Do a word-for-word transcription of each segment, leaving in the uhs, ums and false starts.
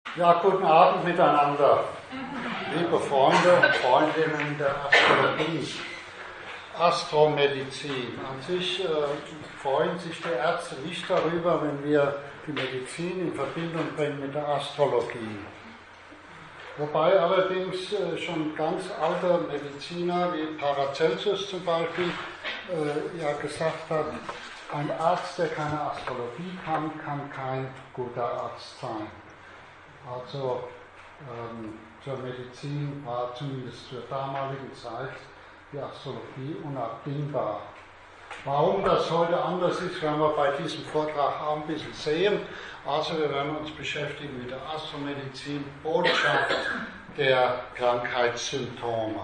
Ja, guten Abend miteinander, liebe Freunde und Freundinnen der Astrologie. Astromedizin. An sich äh, freuen sich die Ärzte nicht darüber, wenn wir die Medizin in Verbindung bringen mit der Astrologie. Wobei allerdings äh, schon ganz alte Mediziner wie Paracelsus zum Beispiel äh, ja gesagt hat, ein Arzt, der keine Astrologie kann, kann kein guter Arzt sein. Also ähm, zur Medizin war zumindest zur damaligen Zeit die Astrologie unabdingbar. Warum das heute anders ist, werden wir bei diesem Vortrag auch ein bisschen sehen. Also wir werden uns beschäftigen mit der Astromedizin, Botschaft der Krankheitssymptome.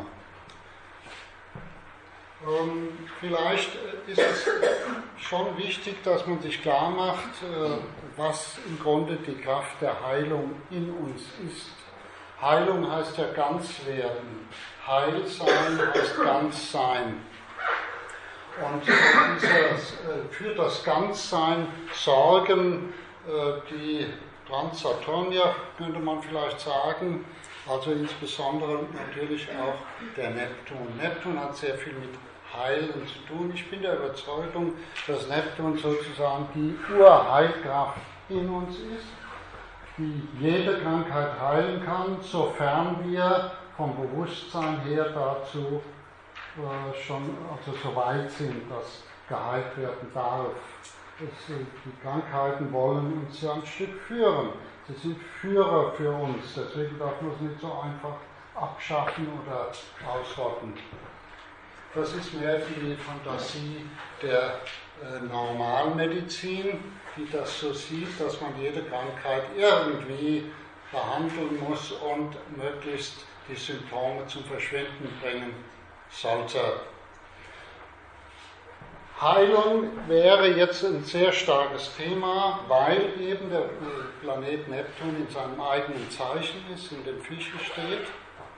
Ähm, vielleicht ist es schon wichtig, dass man sich klar macht, äh, was im Grunde die Kraft der Heilung in uns ist. Heilung heißt ja ganz werden. Heil sein heißt ganz sein. Und dieses, äh, für das Ganzsein sorgen äh, die Transsaturnier, könnte man vielleicht sagen, also insbesondere natürlich auch der Neptun. Neptun hat sehr viel mit Heilen zu tun. Ich bin der Überzeugung, dass Neptun sozusagen die Urheilkraft in uns ist, die jede Krankheit heilen kann, sofern wir vom Bewusstsein her dazu äh, schon also so weit sind, dass geheilt werden darf. Es, äh, die Krankheiten wollen uns ja ein Stück führen. Sie sind Führer für uns, deswegen darf man es nicht so einfach abschaffen oder ausrotten. Das ist mehr die Fantasie der äh, Normalmedizin, die das so sieht, dass man jede Krankheit irgendwie behandeln muss und möglichst die Symptome zum Verschwinden bringen sollte. Heilung wäre jetzt ein sehr starkes Thema, weil eben der Planet Neptun in seinem eigenen Zeichen ist, in dem Fische steht.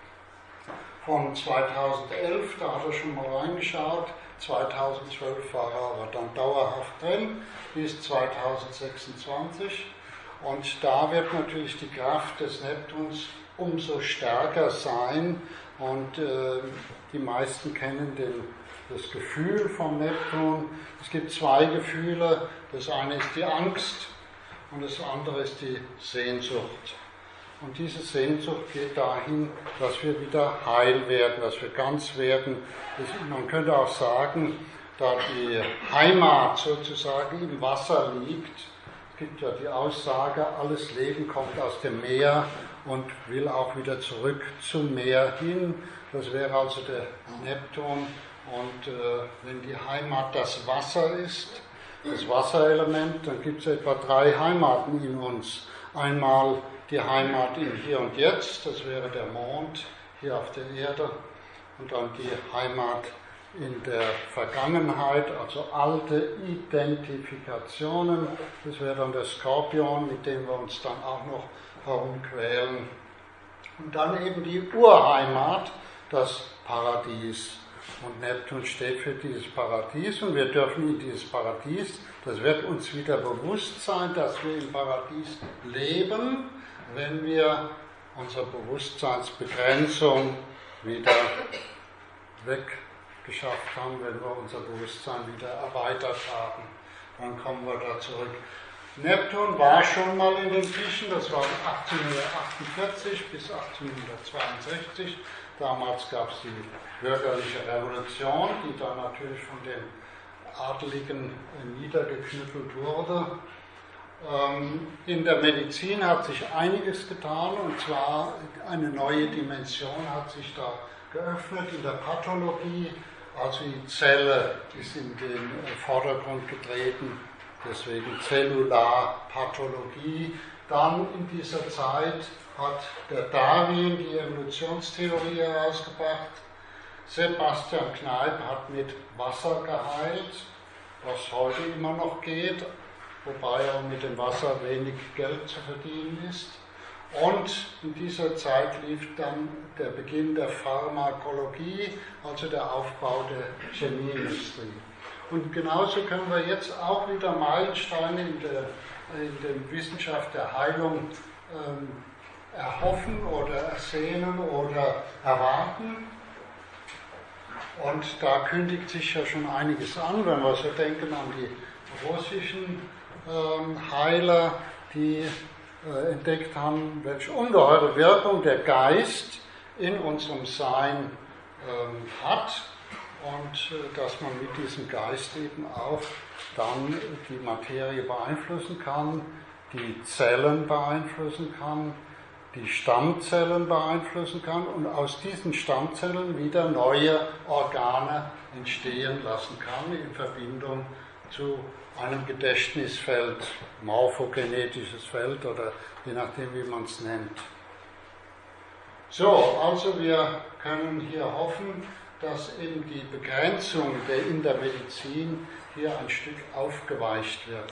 Von zweitausendelf, da hat er schon mal reingeschaut, zweitausendzwölf war er aber dann dauerhaft drin, bis zweitausendsechsundzwanzig. Und da wird natürlich die Kraft des Neptuns umso stärker sein. Und äh, die meisten kennen den, das Gefühl vom Neptun. Es gibt zwei Gefühle. Das eine ist die Angst und das andere ist die Sehnsucht. Und diese Sehnsucht geht dahin, dass wir wieder heil werden, dass wir ganz werden. Das, man könnte auch sagen, da die Heimat sozusagen im Wasser liegt. Es gibt ja die Aussage, alles Leben kommt aus dem Meer und will auch wieder zurück zum Meer hin. Das wäre also der Neptun. Und äh, wenn die Heimat das Wasser ist, das Wasserelement, dann gibt es etwa drei Heimaten in uns. Einmal die Heimat im Hier und Jetzt, das wäre der Mond hier auf der Erde. Und dann die Heimat in der Vergangenheit, also alte Identifikationen. Das wäre dann der Skorpion, mit dem wir uns dann auch noch herumquälen. Und dann eben die Urheimat, das Paradies. Und Neptun steht für dieses Paradies und wir dürfen in dieses Paradies, das wird uns wieder bewusst sein, dass wir im Paradies leben, wenn wir unsere Bewusstseinsbegrenzung wieder weggeschafft haben, wenn wir unser Bewusstsein wieder erweitert haben. Dann kommen wir da zurück. Neptun war schon mal in den Fischen, das war achtzehnhundertachtundvierzig bis achtzehnhundertzweiundsechzig. Damals gab es die bürgerliche Revolution, die dann natürlich von den Adeligen niedergeknüppelt wurde. In der Medizin hat sich einiges getan, und zwar eine neue Dimension hat sich da geöffnet in der Pathologie. Also die Zelle ist in den Vordergrund getreten, deswegen Zellularpathologie. Dann in dieser Zeit hat der Darwin die Evolutionstheorie herausgebracht. Sebastian Kneipp hat mit Wasser geheilt, was heute immer noch geht, wobei auch mit dem Wasser wenig Geld zu verdienen ist. Und in dieser Zeit lief dann der Beginn der Pharmakologie, also der Aufbau der Chemieindustrie. Und genauso können wir jetzt auch wieder Meilensteine in der, in der Wissenschaft der Heilung ähm, erhoffen oder ersehnen oder erwarten. Und da kündigt sich ja schon einiges an, wenn wir so denken an die russischen ähm, Heiler, die äh, entdeckt haben, welche ungeheure Wirkung der Geist in unserem Sein ähm, hat und äh, dass man mit diesem Geist eben auch dann die Materie beeinflussen kann, die Zellen beeinflussen kann, die Stammzellen beeinflussen kann und aus diesen Stammzellen wieder neue Organe entstehen lassen kann in Verbindung zu einem Gedächtnisfeld, morphogenetisches Feld oder je nachdem, wie man es nennt. So, also wir können hier hoffen, dass eben die Begrenzung der in der Medizin hier ein Stück aufgeweicht wird.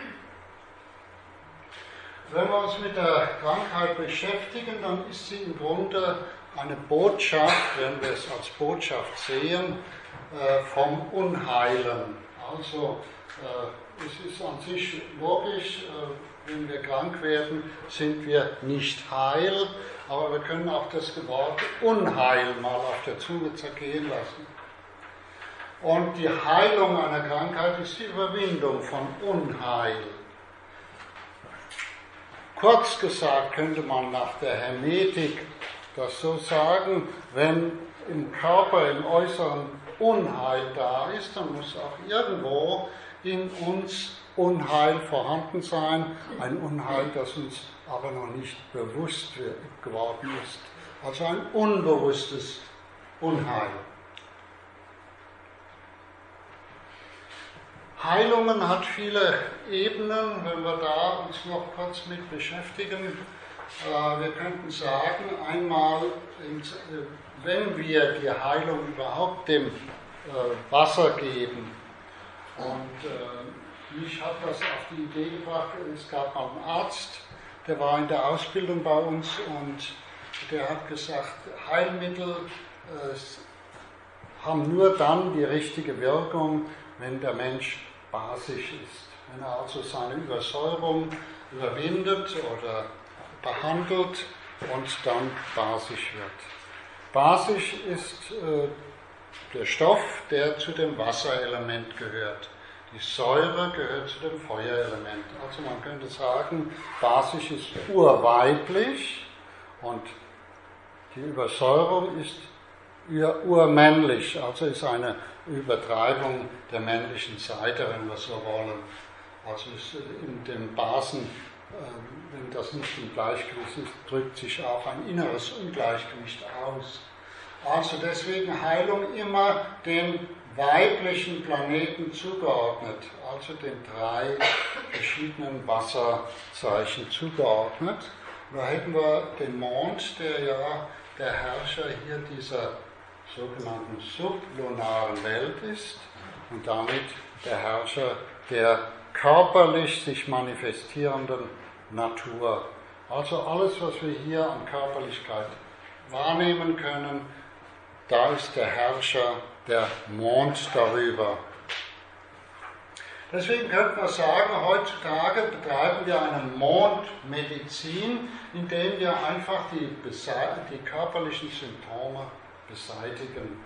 Wenn wir uns mit der Krankheit beschäftigen, dann ist sie im Grunde eine Botschaft, wenn wir es als Botschaft sehen, vom Unheilen. Also es ist an sich logisch, wenn wir krank werden, sind wir nicht heil, aber wir können auch das Wort Unheil mal auf der Zunge zergehen lassen. Und die Heilung einer Krankheit ist die Überwindung von Unheil. Kurz gesagt könnte man nach der Hermetik das so sagen, wenn im Körper, im Äußeren Unheil da ist, dann muss auch irgendwo in uns Unheil vorhanden sein, ein Unheil, das uns aber noch nicht bewusst geworden ist. Also ein unbewusstes Unheil. Heilungen hat viele Ebenen, wenn wir da uns noch kurz mit beschäftigen. Wir könnten sagen, einmal, wenn wir die Heilung überhaupt dem Wasser geben, und mich hat das auf die Idee gebracht, es gab mal einen Arzt, der war in der Ausbildung bei uns und der hat gesagt, Heilmittel haben nur dann die richtige Wirkung, wenn der Mensch basisch ist. Wenn er also seine Übersäuerung überwindet oder behandelt und dann basisch wird. Basisch ist äh, der Stoff, der zu dem Wasserelement gehört. Die Säure gehört zu dem Feuerelement. Also man könnte sagen, basisch ist urweiblich und die Übersäuerung ist urmännlich, also ist eine Übertreibung der männlichen Seite, wenn wir so wollen. Also ist in den Basen, wenn das nicht im Gleichgewicht ist, drückt sich auch ein inneres Ungleichgewicht aus. Also deswegen Heilung immer den weiblichen Planeten zugeordnet, also den drei verschiedenen Wasserzeichen zugeordnet. Da hätten wir den Mond, der ja der Herrscher hier dieser sogenannten sublunaren Welt ist und damit der Herrscher der körperlich sich manifestierenden Natur. Also alles, was wir hier an Körperlichkeit wahrnehmen können, da ist der Herrscher, der Mond darüber. Deswegen könnte man sagen, heutzutage betreiben wir eine Mondmedizin, indem wir einfach die, die körperlichen Symptome beseitigen.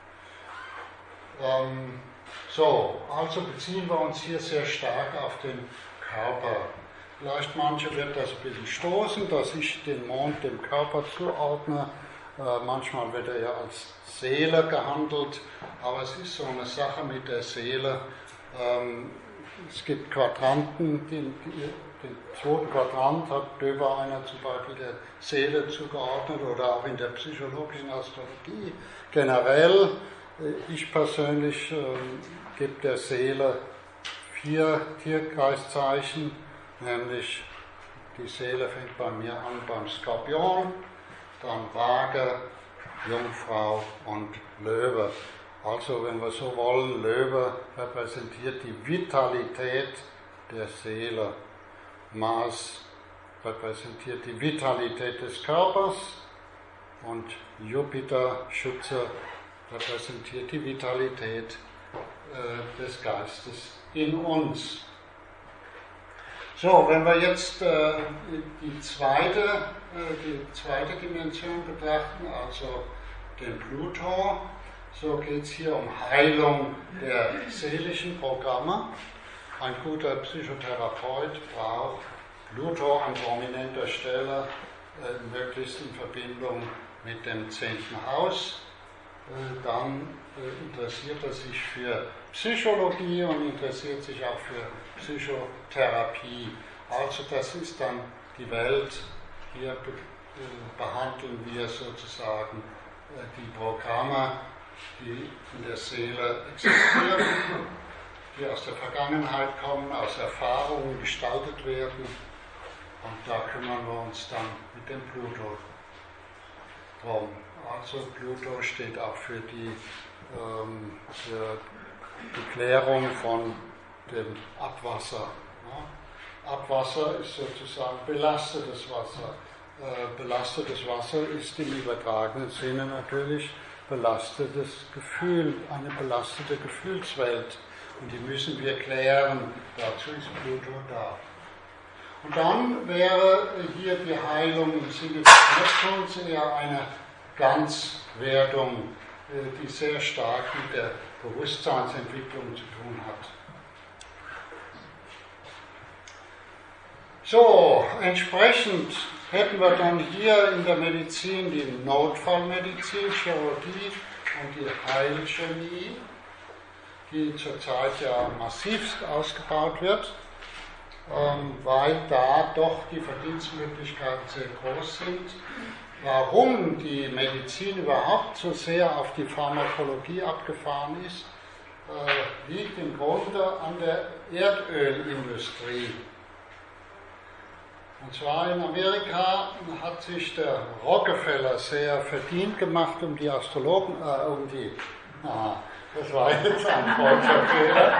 Ähm, so, also beziehen wir uns hier sehr stark auf den Körper. Vielleicht manche wird das ein bisschen stoßen, dass ich den Mond dem Körper zuordne. Äh, manchmal wird er ja als Seele gehandelt, aber es ist so eine Sache mit der Seele. Ähm, es gibt Quadranten, den, den zweiten Quadrant hat Döbereiner zum Beispiel der Seele zugeordnet oder auch in der psychologischen Astrologie generell. Ich persönlich äh, gebe der Seele vier Tierkreiszeichen, nämlich die Seele fängt bei mir an beim Skorpion, dann Waage, Jungfrau und Löwe. Also wenn wir so wollen, Löwe repräsentiert die Vitalität der Seele. Mars repräsentiert die Vitalität des Körpers und Jupiter, Schütze, repräsentiert die Vitalität äh, des Geistes in uns. So, wenn wir jetzt äh, die, zweite, äh, die zweite Dimension betrachten, also den Pluto, so geht es hier um Heilung der seelischen Programme. Ein guter Psychotherapeut braucht Pluto an prominenter Stelle, äh, möglichst in Verbindung mit dem zehnten Haus. Äh, dann äh, interessiert er sich für Psychologie und interessiert sich auch für Psychotherapie. Also das ist dann die Welt. Hier be äh, behandeln wir sozusagen äh, die Programme, die in der Seele existieren, die aus der Vergangenheit kommen, aus Erfahrungen gestaltet werden. Und da kümmern wir uns dann mit dem Pluto drum. Also Pluto steht auch für die, ähm, für die Klärung von dem Abwasser. Ja. Abwasser ist sozusagen belastetes Wasser. Äh, belastetes Wasser ist im übertragenen Sinne natürlich belastetes Gefühl, eine belastete Gefühlswelt. Und die müssen wir klären. Dazu ist Pluto da. Und dann wäre hier die Heilung im Sinne des Neptuns eher eine Ganzwerdung, die sehr stark mit der Bewusstseinsentwicklung zu tun hat. So, entsprechend hätten wir dann hier in der Medizin die Notfallmedizin, Chirurgie und die Heilchemie, die zurzeit ja massivst ausgebaut wird, ähm, weil da doch die Verdienstmöglichkeiten sehr groß sind. Warum die Medizin überhaupt so sehr auf die Pharmakologie abgefahren ist, äh, liegt im Grunde an der Erdölindustrie. Und zwar in Amerika hat sich der Rockefeller sehr verdient gemacht um die Astrologen, äh, um die, aha, das war jetzt ein falscher Fehler,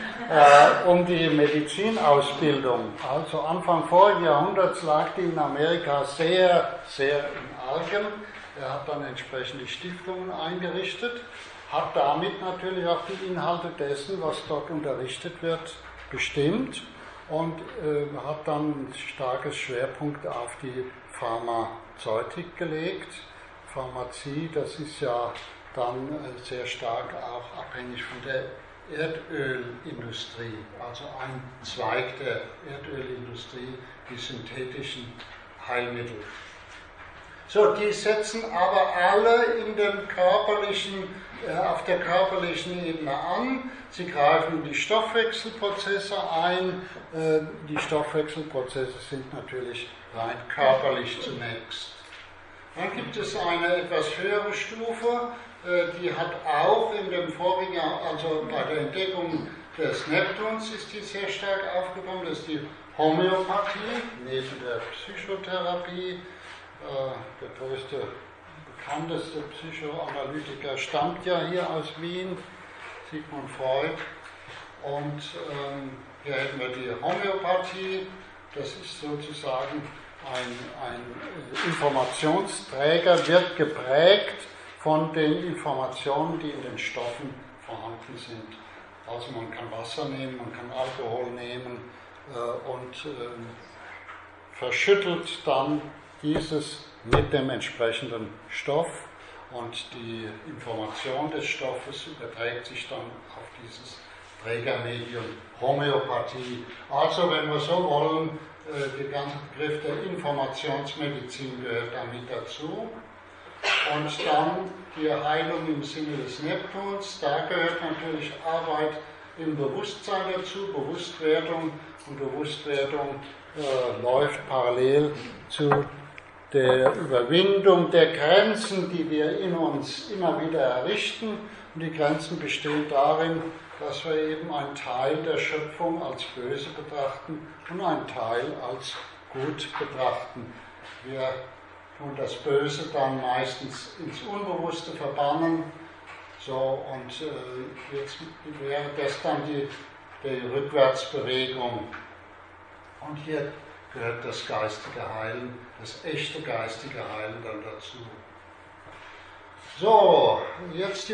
äh, um die Medizinausbildung. Also Anfang vorigen Jahrhunderts lag die in Amerika sehr, sehr im Argen. Er hat dann entsprechende Stiftungen eingerichtet, hat damit natürlich auch die Inhalte dessen, was dort unterrichtet wird, bestimmt. Und äh, hat dann ein starkes Schwerpunkt auf die Pharmazeutik gelegt. Pharmazie, das ist ja dann äh, sehr stark auch abhängig von der Erdölindustrie, also ein Zweig der Erdölindustrie, die synthetischen Heilmittel. So, die setzen aber alle in dem körperlichen, äh, auf der körperlichen Ebene an. Sie greifen in die Stoffwechselprozesse ein. Äh, die Stoffwechselprozesse sind natürlich rein körperlich zunächst. Dann gibt es eine etwas höhere Stufe, äh, die hat auch in dem vorigen Jahr, also bei der Entdeckung des Neptuns ist die sehr stark aufgekommen, das ist die Homöopathie, neben der Psychotherapie. Der größte, bekannteste Psychoanalytiker stammt ja hier aus Wien, Sigmund Freud. Und ähm, hier hätten wir die Homöopathie, das ist sozusagen ein, ein Informationsträger, wird geprägt von den Informationen, die in den Stoffen vorhanden sind. Also man kann Wasser nehmen, man kann Alkohol nehmen äh, und äh, verschüttelt dann dieses mit dem entsprechenden Stoff und die Information des Stoffes überträgt sich dann auf dieses Trägermedium Homöopathie. Also, wenn wir so wollen, der ganze Begriff der Informationsmedizin gehört damit dazu. Und dann die Heilung im Sinne des Neptuns, da gehört natürlich Arbeit im Bewusstsein dazu, Bewusstwerdung, und Bewusstwerdung äh, läuft parallel zu der Überwindung der Grenzen, die wir in uns immer wieder errichten. Und die Grenzen bestehen darin, dass wir eben einen Teil der Schöpfung als böse betrachten und einen Teil als gut betrachten. Wir tun das Böse dann meistens ins Unbewusste verbannen. So, und äh, jetzt wäre das dann die, die Rückwärtsbewegung. Und hier gehört das geistige Heilen, das echte geistige Heilen dann dazu. So, jetzt die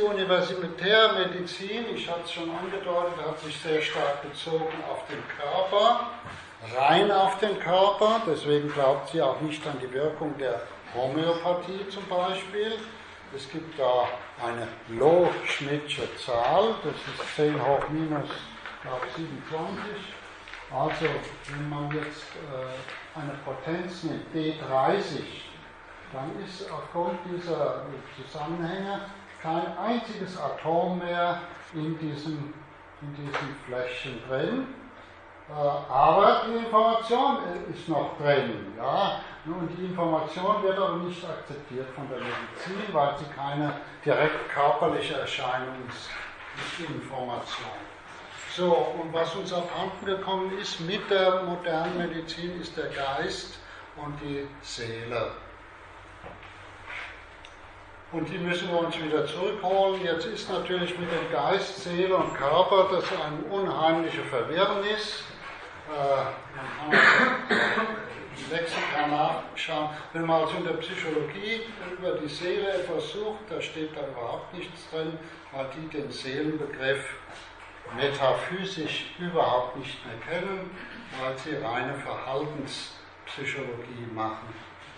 Universitärmedizin, ich hatte es schon angedeutet, hat sich sehr stark bezogen auf den Körper. rein auf den Körper, deswegen glaubt sie auch nicht an die Wirkung der Homöopathie zum Beispiel. Es gibt da eine Loh-Schmidtsche Zahl, das ist zehn hoch minus, glaube siebenundzwanzig. Also, wenn man jetzt äh, eine Potenz nimmt, D dreißig, dann ist aufgrund dieser Zusammenhänge kein einziges Atom mehr in diesem, in diesem Fläschchen drin. Äh, aber die Information ist noch drin. Ja? Und die Information wird aber nicht akzeptiert von der Medizin, weil sie keine direkt körperliche Erscheinung ist, ist die Information. So, und was uns abhanden gekommen ist mit der modernen Medizin, ist der Geist und die Seele. Und die müssen wir uns wieder zurückholen. Jetzt ist natürlich mit dem Geist, Seele und Körper das eine unheimliche Verwirrnis. Äh, man kann im Lexikon nachschauen. Wenn man also in der Psychologie über die Seele etwas sucht, da steht da überhaupt nichts drin, weil die den Seelenbegriff metaphysisch überhaupt nicht mehr kennen, weil sie reine Verhaltenspsychologie machen.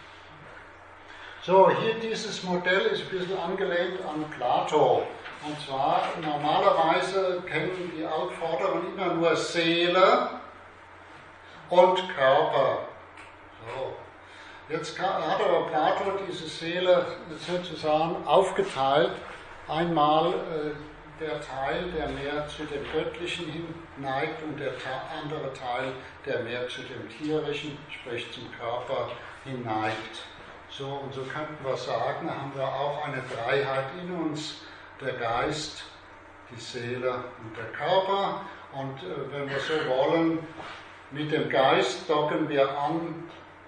So, hier dieses Modell ist ein bisschen angelehnt an Plato. Und zwar, normalerweise kennen die Altvorderen immer nur Seele und Körper. So. Jetzt hat aber Plato diese Seele sozusagen aufgeteilt. Einmal äh, der Teil, der mehr zu dem Göttlichen hin neigt, und der andere Teil, der mehr zu dem Tierischen, sprich zum Körper, hin neigt. So, und so könnten wir sagen, haben wir auch eine Dreiheit in uns, der Geist, die Seele und der Körper. Und äh, wenn wir so wollen, mit dem Geist docken wir an,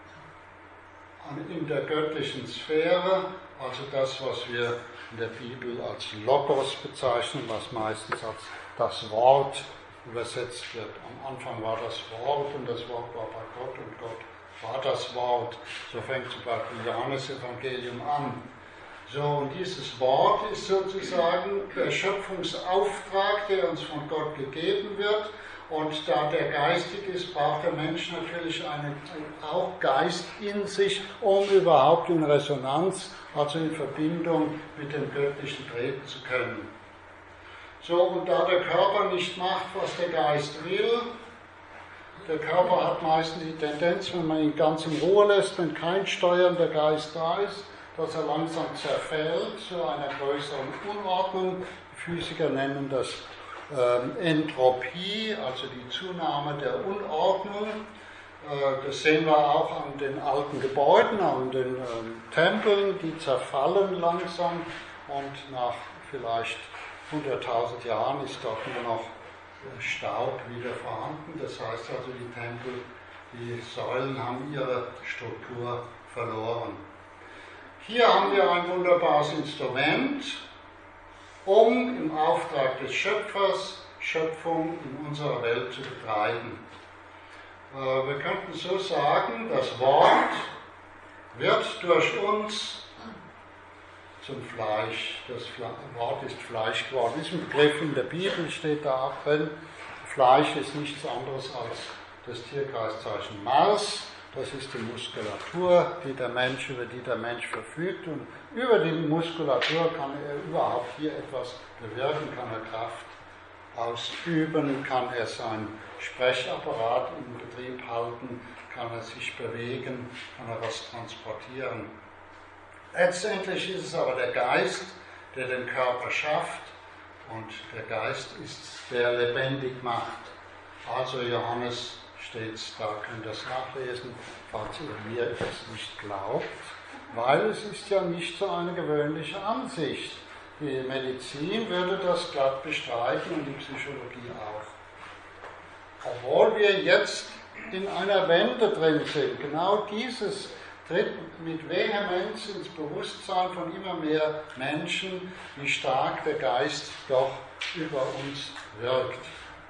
an in der göttlichen Sphäre, also das, was wir in der Bibel als Logos bezeichnen, was meistens als das Wort übersetzt wird. Am Anfang war das Wort und das Wort war bei Gott und Gott war das Wort. So fängt zum Beispiel Johannes Evangelium an. So, und dieses Wort ist sozusagen der Schöpfungsauftrag, der uns von Gott gegeben wird. Und da der geistig ist, braucht der Mensch natürlich einen, auch Geist in sich, um überhaupt in Resonanz, also in Verbindung mit dem Göttlichen treten zu können. So, und da der Körper nicht macht, was der Geist will, der Körper hat meistens die Tendenz, wenn man ihn ganz in Ruhe lässt, wenn kein steuernder Geist da ist, dass er langsam zerfällt zu einer größeren Unordnung. Die Physiker nennen das ähm, Entropie, also die Zunahme der Unordnung. Äh, das sehen wir auch an den alten Gebäuden, an den ähm, Tempeln, die zerfallen langsam, und nach vielleicht hunderttausend Jahren ist dort nur noch Staub wieder vorhanden. Das heißt also, die Tempel, die Säulen haben ihre Struktur verloren. Hier haben wir ein wunderbares Instrument, um im Auftrag des Schöpfers Schöpfung in unserer Welt zu betreiben. Wir könnten so sagen, das Wort wird durch uns zum Fleisch. Das Wort ist Fleisch geworden. Das ist ein Begriff in der Bibel, steht da auch drin. Fleisch ist nichts anderes als das Tierkreiszeichen Mars. Das ist die Muskulatur, die der Mensch, über die der Mensch verfügt. Und über die Muskulatur kann er überhaupt hier etwas bewirken, kann er Kraft ausüben, kann er seinen Sprechapparat in Betrieb halten, kann er sich bewegen, kann er was transportieren. Letztendlich ist es aber der Geist, der den Körper schafft, und der Geist ist, der lebendig macht. Also Johannes steht's, da könnt ihr es nachlesen, falls ihr mir das nicht glaubt, weil es ist ja nicht so eine gewöhnliche Ansicht. Die Medizin würde das glatt bestreiten und die Psychologie auch. Obwohl wir jetzt in einer Wende drin sind, genau dieses tritt mit Vehemenz ins Bewusstsein von immer mehr Menschen, wie stark der Geist doch über uns wirkt.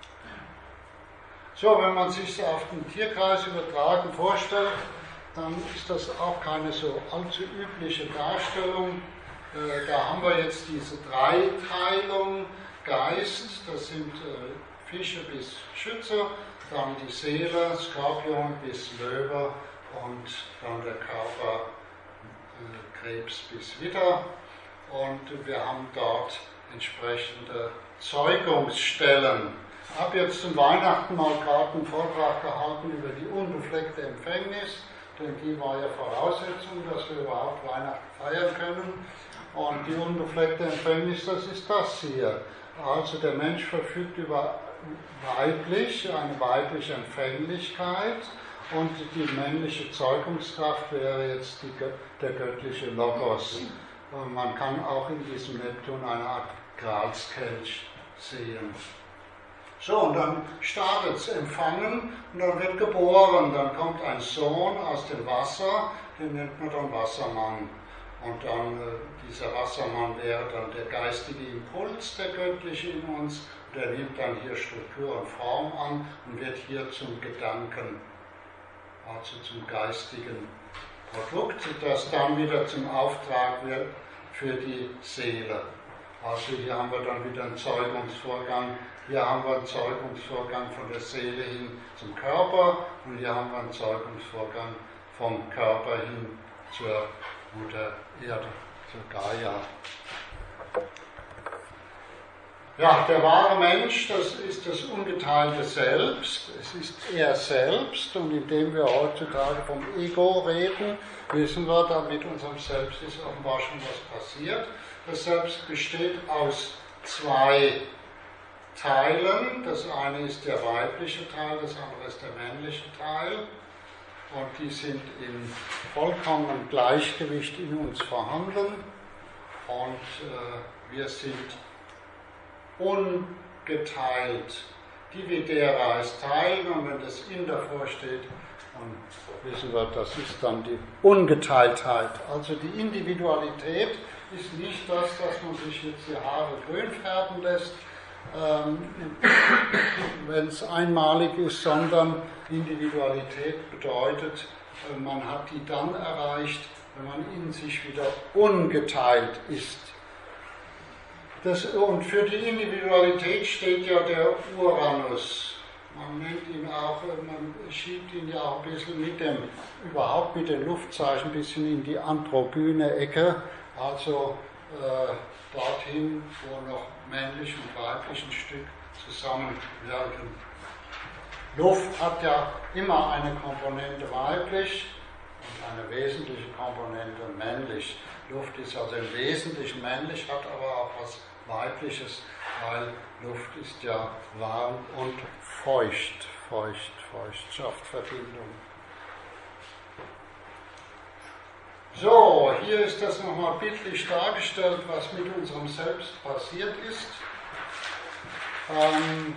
So, wenn man sich das auf den Tierkreis übertragen vorstellt, dann ist das auch keine so allzu übliche Darstellung. Äh, da haben wir jetzt diese Dreiteilung, Geist, das sind äh, Fische bis Schütze, dann die Seele, Skorpion bis Löwe und dann der Körper, äh, Krebs bis Widder. Und wir haben dort entsprechende Zeugungsstellen. Ich habe jetzt zum Weihnachten mal gerade einen Vortrag gehalten über die unbefleckte Empfängnis, denn die war ja Voraussetzung, dass wir überhaupt Weihnachten feiern können. Und die unbefleckte Empfängnis, das ist das hier. Also der Mensch verfügt über weiblich, eine weibliche Empfänglichkeit, und die männliche Zeugungskraft wäre jetzt die, der göttliche Logos. Und man kann auch in diesem Neptun eine Art Gralskelch sehen. So, und dann startet es empfangen und dann wird geboren. Dann kommt ein Sohn aus dem Wasser, den nennt man dann Wassermann. Und dann, äh, dieser Wassermann wäre dann der geistige Impuls, der göttliche in uns. Und er nimmt dann hier Struktur und Form an und wird hier zum Gedanken, also zum geistigen Produkt, das dann wieder zum Auftrag wird für die Seele. Also hier haben wir dann wieder einen Zeugungsvorgang. Hier haben wir einen Zeugungsvorgang von der Seele hin zum Körper und hier haben wir einen Zeugungsvorgang vom Körper hin zur Mutter Erde, zur Gaia. Ja, der wahre Mensch, das ist das ungeteilte Selbst. Es ist er selbst, und indem wir heutzutage vom Ego reden, wissen wir, da mit unserem Selbst ist offenbar schon was passiert. Das Selbst besteht aus zwei Teilen. Das eine ist der weibliche Teil, das andere ist der männliche Teil. Und die sind in vollkommenem Gleichgewicht in uns vorhanden. Und äh, wir sind ungeteilt. Dividere heißt teilen, und wenn das in davor steht, dann wissen wir, das ist dann die Ungeteiltheit. Also die Individualität ist nicht das, dass man sich jetzt die Haare grün färben lässt, ähm, wenn es einmalig ist, sondern Individualität bedeutet, man hat die dann erreicht, wenn man in sich wieder ungeteilt ist. Das, und für die Individualität steht ja der Uranus. Man nennt ihn auch, man schiebt ihn ja auch ein bisschen mit dem, überhaupt mit den Luftzeichen ein bisschen in die androgyne Ecke, also äh, dorthin, wo noch männlich und weiblich ein Stück zusammenwirken. Luft hat ja immer eine Komponente weiblich und eine wesentliche Komponente männlich. Luft ist also im Wesentlichen männlich, hat aber auch was Weibliches, weil Luft ist ja warm und feucht, feucht, feucht, schafft Verbindung. So, hier ist das nochmal bildlich dargestellt, was mit unserem Selbst passiert ist. Ähm,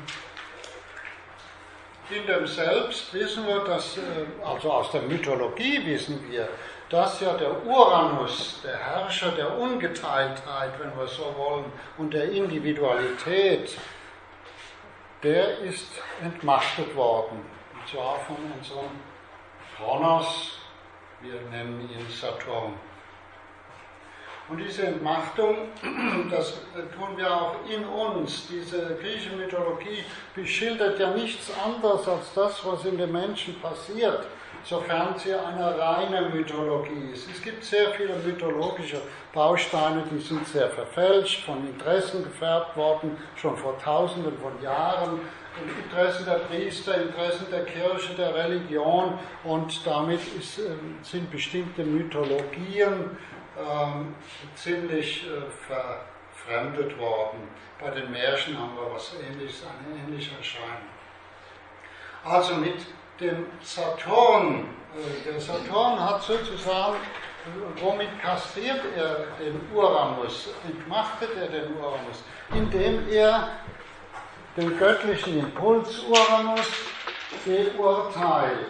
in dem Selbst wissen wir, dass, also aus der Mythologie wissen wir, dass ja der Uranus, der Herrscher der Ungeteiltheit, wenn wir so wollen, und der Individualität, der ist entmachtet worden. Und zwar von unserem Kronos, wir nennen ihn Saturn. Und diese Entmachtung, das tun wir auch in uns. Diese griechische Mythologie beschildert ja nichts anderes als das, was in den Menschen passiert, sofern sie eine reine Mythologie ist. Es gibt sehr viele mythologische Bausteine, die sind sehr verfälscht, von Interessen gefärbt worden, schon vor Tausenden von Jahren. Interessen der Priester, Interessen der Kirche, der Religion, und damit ist, sind bestimmte Mythologien ähm, ziemlich äh, verfremdet worden. Bei den Märchen haben wir was Ähnliches, eine ähnliche Erscheinung. Also mit dem Saturn, äh, der Saturn hat sozusagen, womit kastriert er den Uranus, entmachtet er den Uranus, indem er den göttlichen Impuls Uranus beurteilt.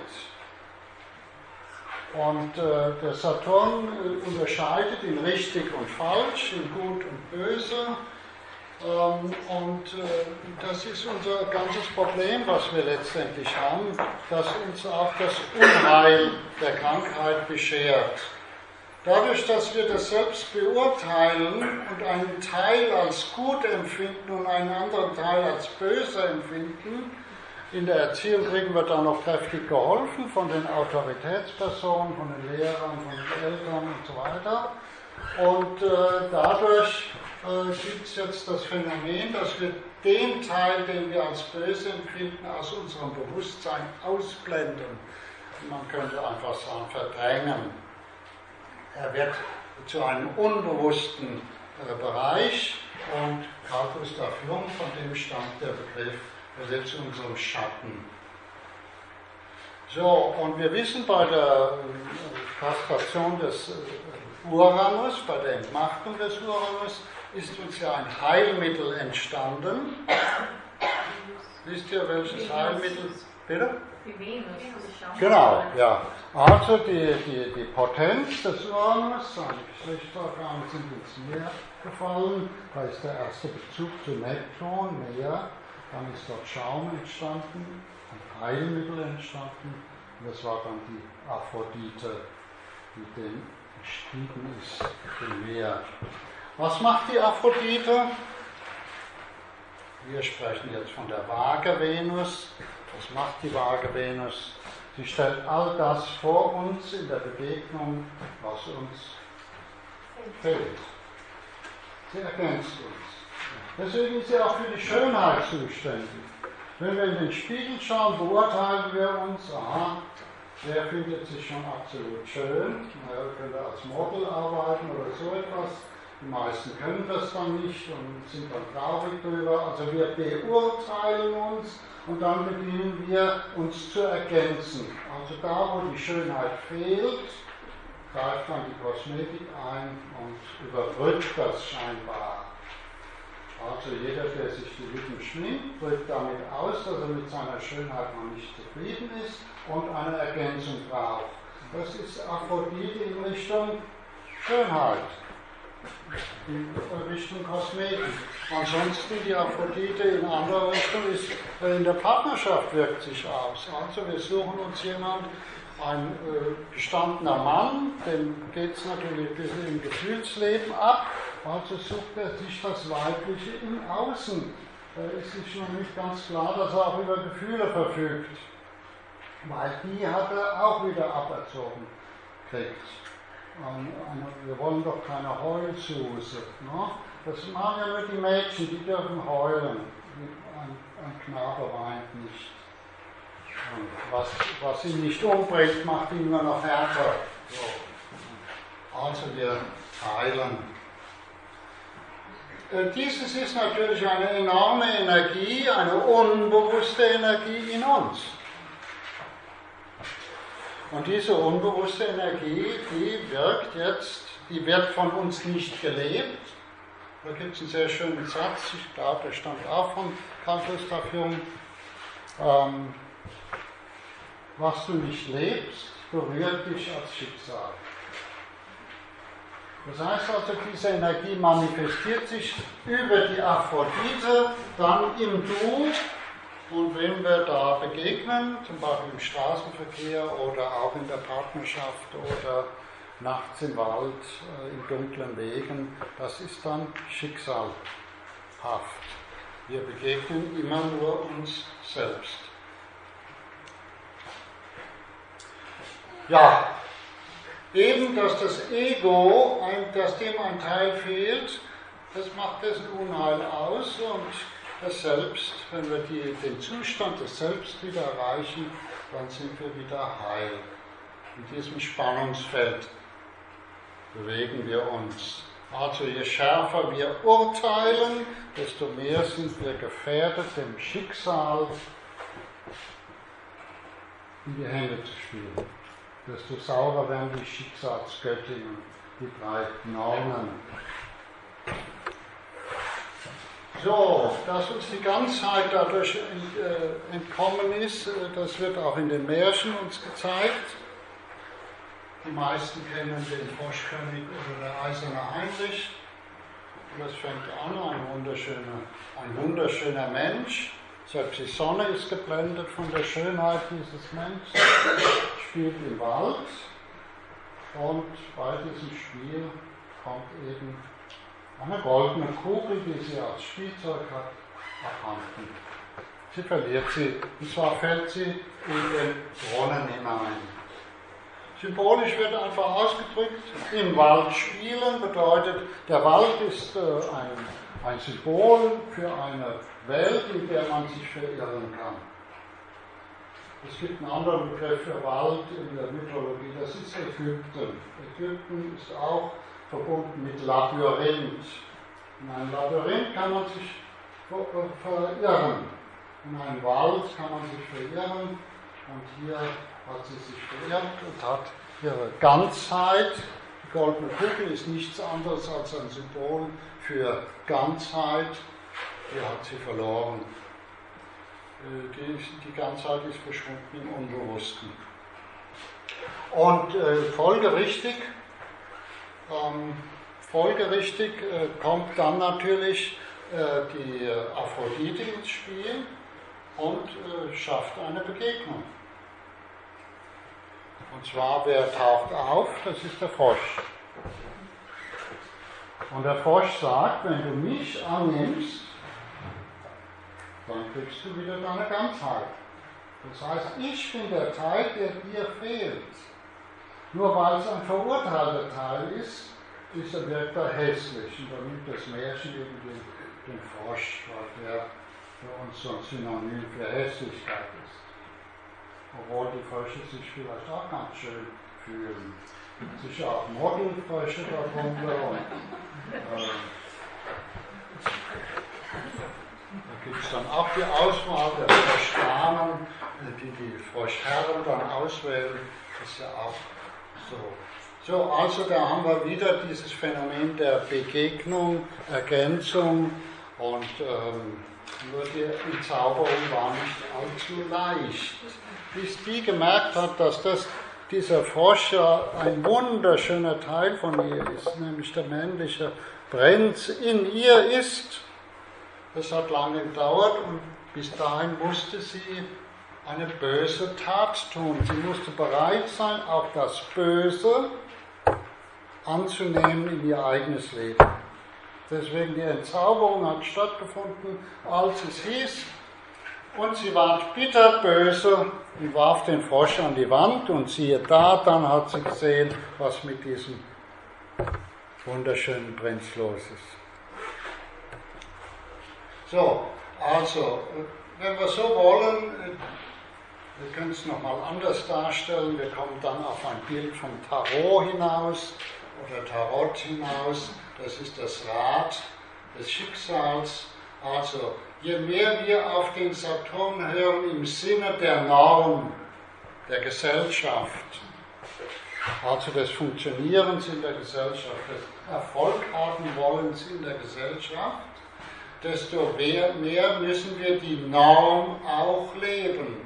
Und äh, der Saturn äh, unterscheidet in richtig und falsch, in gut und böse. Ähm, und äh, das ist unser ganzes Problem, was wir letztendlich haben, das uns auch das Unheil der Krankheit beschert. Dadurch, dass wir das selbst beurteilen und einen Teil als gut empfinden und einen anderen Teil als böse empfinden, In der Erziehung kriegen wir dann noch kräftig geholfen von den Autoritätspersonen, von den Lehrern, von den Eltern und so weiter. Und äh, dadurch äh, gibt es jetzt das Phänomen, dass wir den Teil, den wir als böse empfinden, aus unserem Bewusstsein ausblenden. Man könnte einfach sagen, verdrängen. Er wird zu einem unbewussten äh, Bereich und Carl Gustav Jung, von dem stammt der Begriff, er wird zu unserem Schatten. So, und wir wissen bei der äh, Kastration des äh, Uranus, bei der Entmachtung des Uranus, ist uns ja ein Heilmittel entstanden. Wisst ihr, welches Heilmittel? Bitte? Die Venus. Genau, ja. Also die, die, die Potenz des Uranus, seine Geschlechtsorgane sind ins Meer gefallen. Da ist der erste Bezug zu Neptun, Meer. Dann ist dort Schaum entstanden, ein Heilmittel entstanden. Und das war dann die Aphrodite, die dem gestiegen ist im Meer. Was macht die Aphrodite? Wir sprechen jetzt von der vage Venus. Was macht die vage Venus? Sie stellt all das vor uns in der Begegnung, was uns fehlt. Sie ergänzt uns. Deswegen ist sie auch für die Schönheit zuständig. Wenn wir in den Spiegel schauen, beurteilen wir uns, aha, wer findet sich schon absolut schön, er könnte als Model arbeiten oder so etwas. Die meisten können das dann nicht und sind dann traurig drüber. Also wir beurteilen uns und dann beginnen wir uns zu ergänzen. Also da, wo die Schönheit fehlt, greift dann die Kosmetik ein und überbrückt das scheinbar. Also jeder, der sich die Lippen schminkt, drückt damit aus, dass er mit seiner Schönheit noch nicht zufrieden ist und eine Ergänzung braucht. Das ist Aphrodite in Richtung Schönheit, in Richtung Kosmetik. Ansonsten die Aphrodite in anderer Richtung ist, in der Partnerschaft wirkt sich aus. Also wir suchen uns jemanden, ein äh, gestandener Mann, dem geht es natürlich ein bisschen im Gefühlsleben ab, also sucht er sich das Weibliche im Außen. Da ist sich noch nicht ganz klar, dass er auch über Gefühle verfügt, weil die hat er auch wieder aberzogen gekriegt. Wir wollen doch keine Heulsuse. Ne? Das machen ja nur die Mädchen, die dürfen heulen. Ein, ein Knabe weint nicht. Und was, was ihn nicht umbringt, macht ihn nur noch härter. So. Also wir heilen. Dieses ist natürlich eine enorme Energie, eine unbewusste Energie in uns. Und diese unbewusste Energie, die wirkt jetzt, die wird von uns nicht gelebt. Da gibt es einen sehr schönen Satz, ich glaube, der stammt auch von Carl Gustav Jung. Ähm, was du nicht lebst, berührt dich als Schicksal. Das heißt also, diese Energie manifestiert sich über die Aphrodite, dann im Du. Und wenn wir da begegnen, zum Beispiel im Straßenverkehr oder auch in der Partnerschaft oder nachts im Wald, äh, in dunklen Wegen, das ist dann schicksalhaft. Wir begegnen immer nur uns selbst. Ja, eben, dass das Ego, ein, dass dem ein Teil fehlt, das macht dessen Unheil aus und das Selbst, wenn wir die, den Zustand des Selbst wieder erreichen, dann sind wir wieder heil. In diesem Spannungsfeld bewegen wir uns. Also je schärfer wir urteilen, desto mehr sind wir gefährdet, dem Schicksal in die Hände zu spielen. Desto saurer werden die Schicksalsgöttinnen, die drei Nornen. So, dass uns die Ganzheit dadurch entkommen ist, das wird auch in den Märchen uns gezeigt. Die meisten kennen den Froschkönig oder der eiserne Heinrich. Das fängt an, ein wunderschöner, ein wunderschöner Mensch. Selbst die Sonne ist geblendet von der Schönheit dieses Menschen. Spielt im Wald und bei diesem Spiel kommt eben eine goldene Kugel, die sie als Spielzeug hat, abhanden. Sie verliert sie, und zwar fällt sie in den Brunnen hinein. Symbolisch wird einfach ausgedrückt, im Wald spielen bedeutet, der Wald ist äh, ein, ein Symbol für eine Welt, in der man sich verirren kann. Es gibt einen anderen Begriff für Wald in der Mythologie, das ist Ägypten. Ägypten ist auch verbunden mit Labyrinth. In einem Labyrinth kann man sich verirren. In einem Wald kann man sich verirren. Und hier hat sie sich verirrt und hat ihre Ganzheit. Die goldene Kugel ist nichts anderes als ein Symbol für Ganzheit. Die hat sie verloren. Die, die Ganzheit ist verschwunden im Unbewussten. Und äh, folgerichtig, ähm, folgerichtig äh, kommt dann natürlich äh, die Aphrodite ins Spiel und äh, schafft eine Begegnung. Und zwar, wer taucht auf? Das ist der Frosch. Und der Frosch sagt, wenn du mich annimmst, dann kriegst du wieder deine Ganzheit. Das heißt, ich bin der Teil, der dir fehlt. Nur weil es ein verurteilter Teil ist, ist er wirkt er hässlich. Und da nimmt das Märchen eben den, den Frosch, weil der für uns so ein Synonym für Hässlichkeit ist. Obwohl die Frösche sich vielleicht auch ganz schön fühlen. Sicher auch Modelfrösche darunter. Und, äh, da gibt es dann auch die Auswahl der Froschdamen, die die Froschherren dann auswählen. Das ist ja auch so. So, also da haben wir wieder dieses Phänomen der Begegnung, Ergänzung und ähm, nur die Entzauberung war nicht allzu leicht. Bis die gemerkt hat, dass das, dieser Frosch ja ein wunderschöner Teil von ihr ist, nämlich der männliche Prinz in ihr ist. Das hat lange gedauert und bis dahin musste sie eine böse Tat tun. Sie musste bereit sein, auch das Böse anzunehmen in ihr eigenes Leben. Deswegen die Entzauberung hat stattgefunden, als es hieß, und sie ward bitterböse und warf den Frosch an die Wand und siehe da, dann hat sie gesehen, was mit diesem wunderschönen Prinz los ist. So, also, wenn wir so wollen, wir können es nochmal anders darstellen, wir kommen dann auf ein Bild vom Tarot hinaus oder Tarot hinaus, das ist das Rad des Schicksals. Also, je mehr wir auf den Saturn hören im Sinne der Norm, der Gesellschaft, also des Funktionierens in der Gesellschaft, des Erfolg haben wollens in der Gesellschaft, desto mehr müssen wir die Norm auch leben.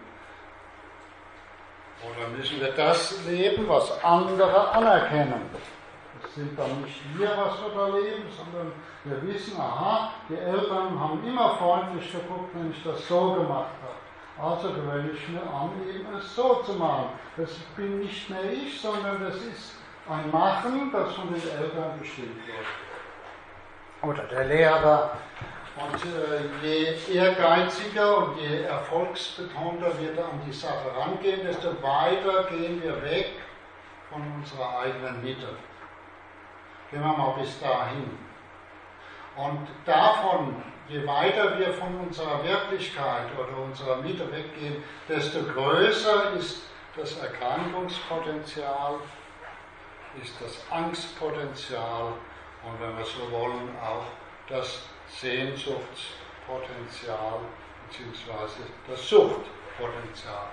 Oder müssen wir das leben, was andere anerkennen. Das sind dann nicht wir, was wir da leben, sondern wir wissen, aha, die Eltern haben immer freundlich geguckt, wenn ich das so gemacht habe. Also gewöhne ich mir an, eben es so zu machen. Das bin nicht mehr ich, sondern das ist ein Machen, das von den Eltern bestimmt wird. Oder der Lehrer. Und äh, je ehrgeiziger und je erfolgsbetonter wir da an die Sache rangehen, desto weiter gehen wir weg von unserer eigenen Mitte. Gehen wir mal bis dahin. Und davon, je weiter wir von unserer Wirklichkeit oder unserer Mitte weggehen, desto größer ist das Erkrankungspotenzial, ist das Angstpotenzial und wenn wir so wollen, auch das Sehnsuchtspotenzial bzw. das Suchtpotenzial.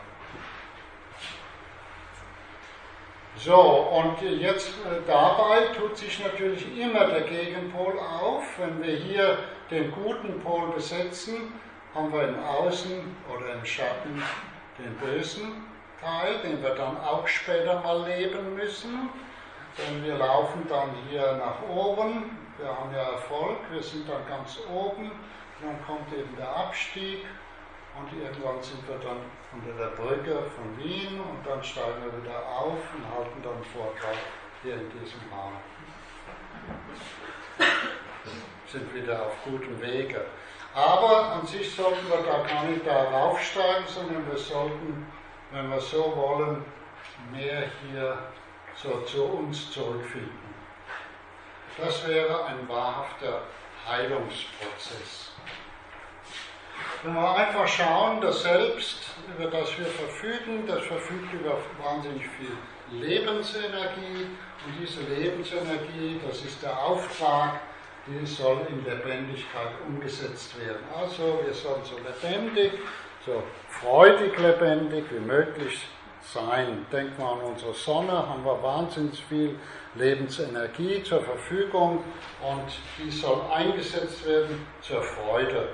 So, und jetzt äh, dabei tut sich natürlich immer der Gegenpol auf. Wenn wir hier den guten Pol besetzen, haben wir im Außen oder im Schatten den bösen Teil, den wir dann auch später mal leben müssen. Denn wir laufen dann hier nach oben, wir haben ja Erfolg, wir sind dann ganz oben, dann kommt eben der Abstieg und irgendwann sind wir dann unter der Brücke von Wien und dann steigen wir wieder auf und halten dann Vortrag hier in diesem Raum. Sind wieder auf gutem Wege. Aber an sich sollten wir da gar nicht darauf steigen, sondern wir sollten, wenn wir so wollen, mehr hier so zu uns zurückfinden. Das wäre ein wahrhafter Heilungsprozess. Wenn wir einfach schauen, das Selbst, über das wir verfügen, das verfügt über wahnsinnig viel Lebensenergie. Und diese Lebensenergie, das ist der Auftrag, die soll in Lebendigkeit umgesetzt werden. Also wir sollen so lebendig, so freudig lebendig wie möglich sein. Denken wir an unsere Sonne, haben wir wahnsinnig viel Lebensenergie zur Verfügung und die soll eingesetzt werden zur Freude.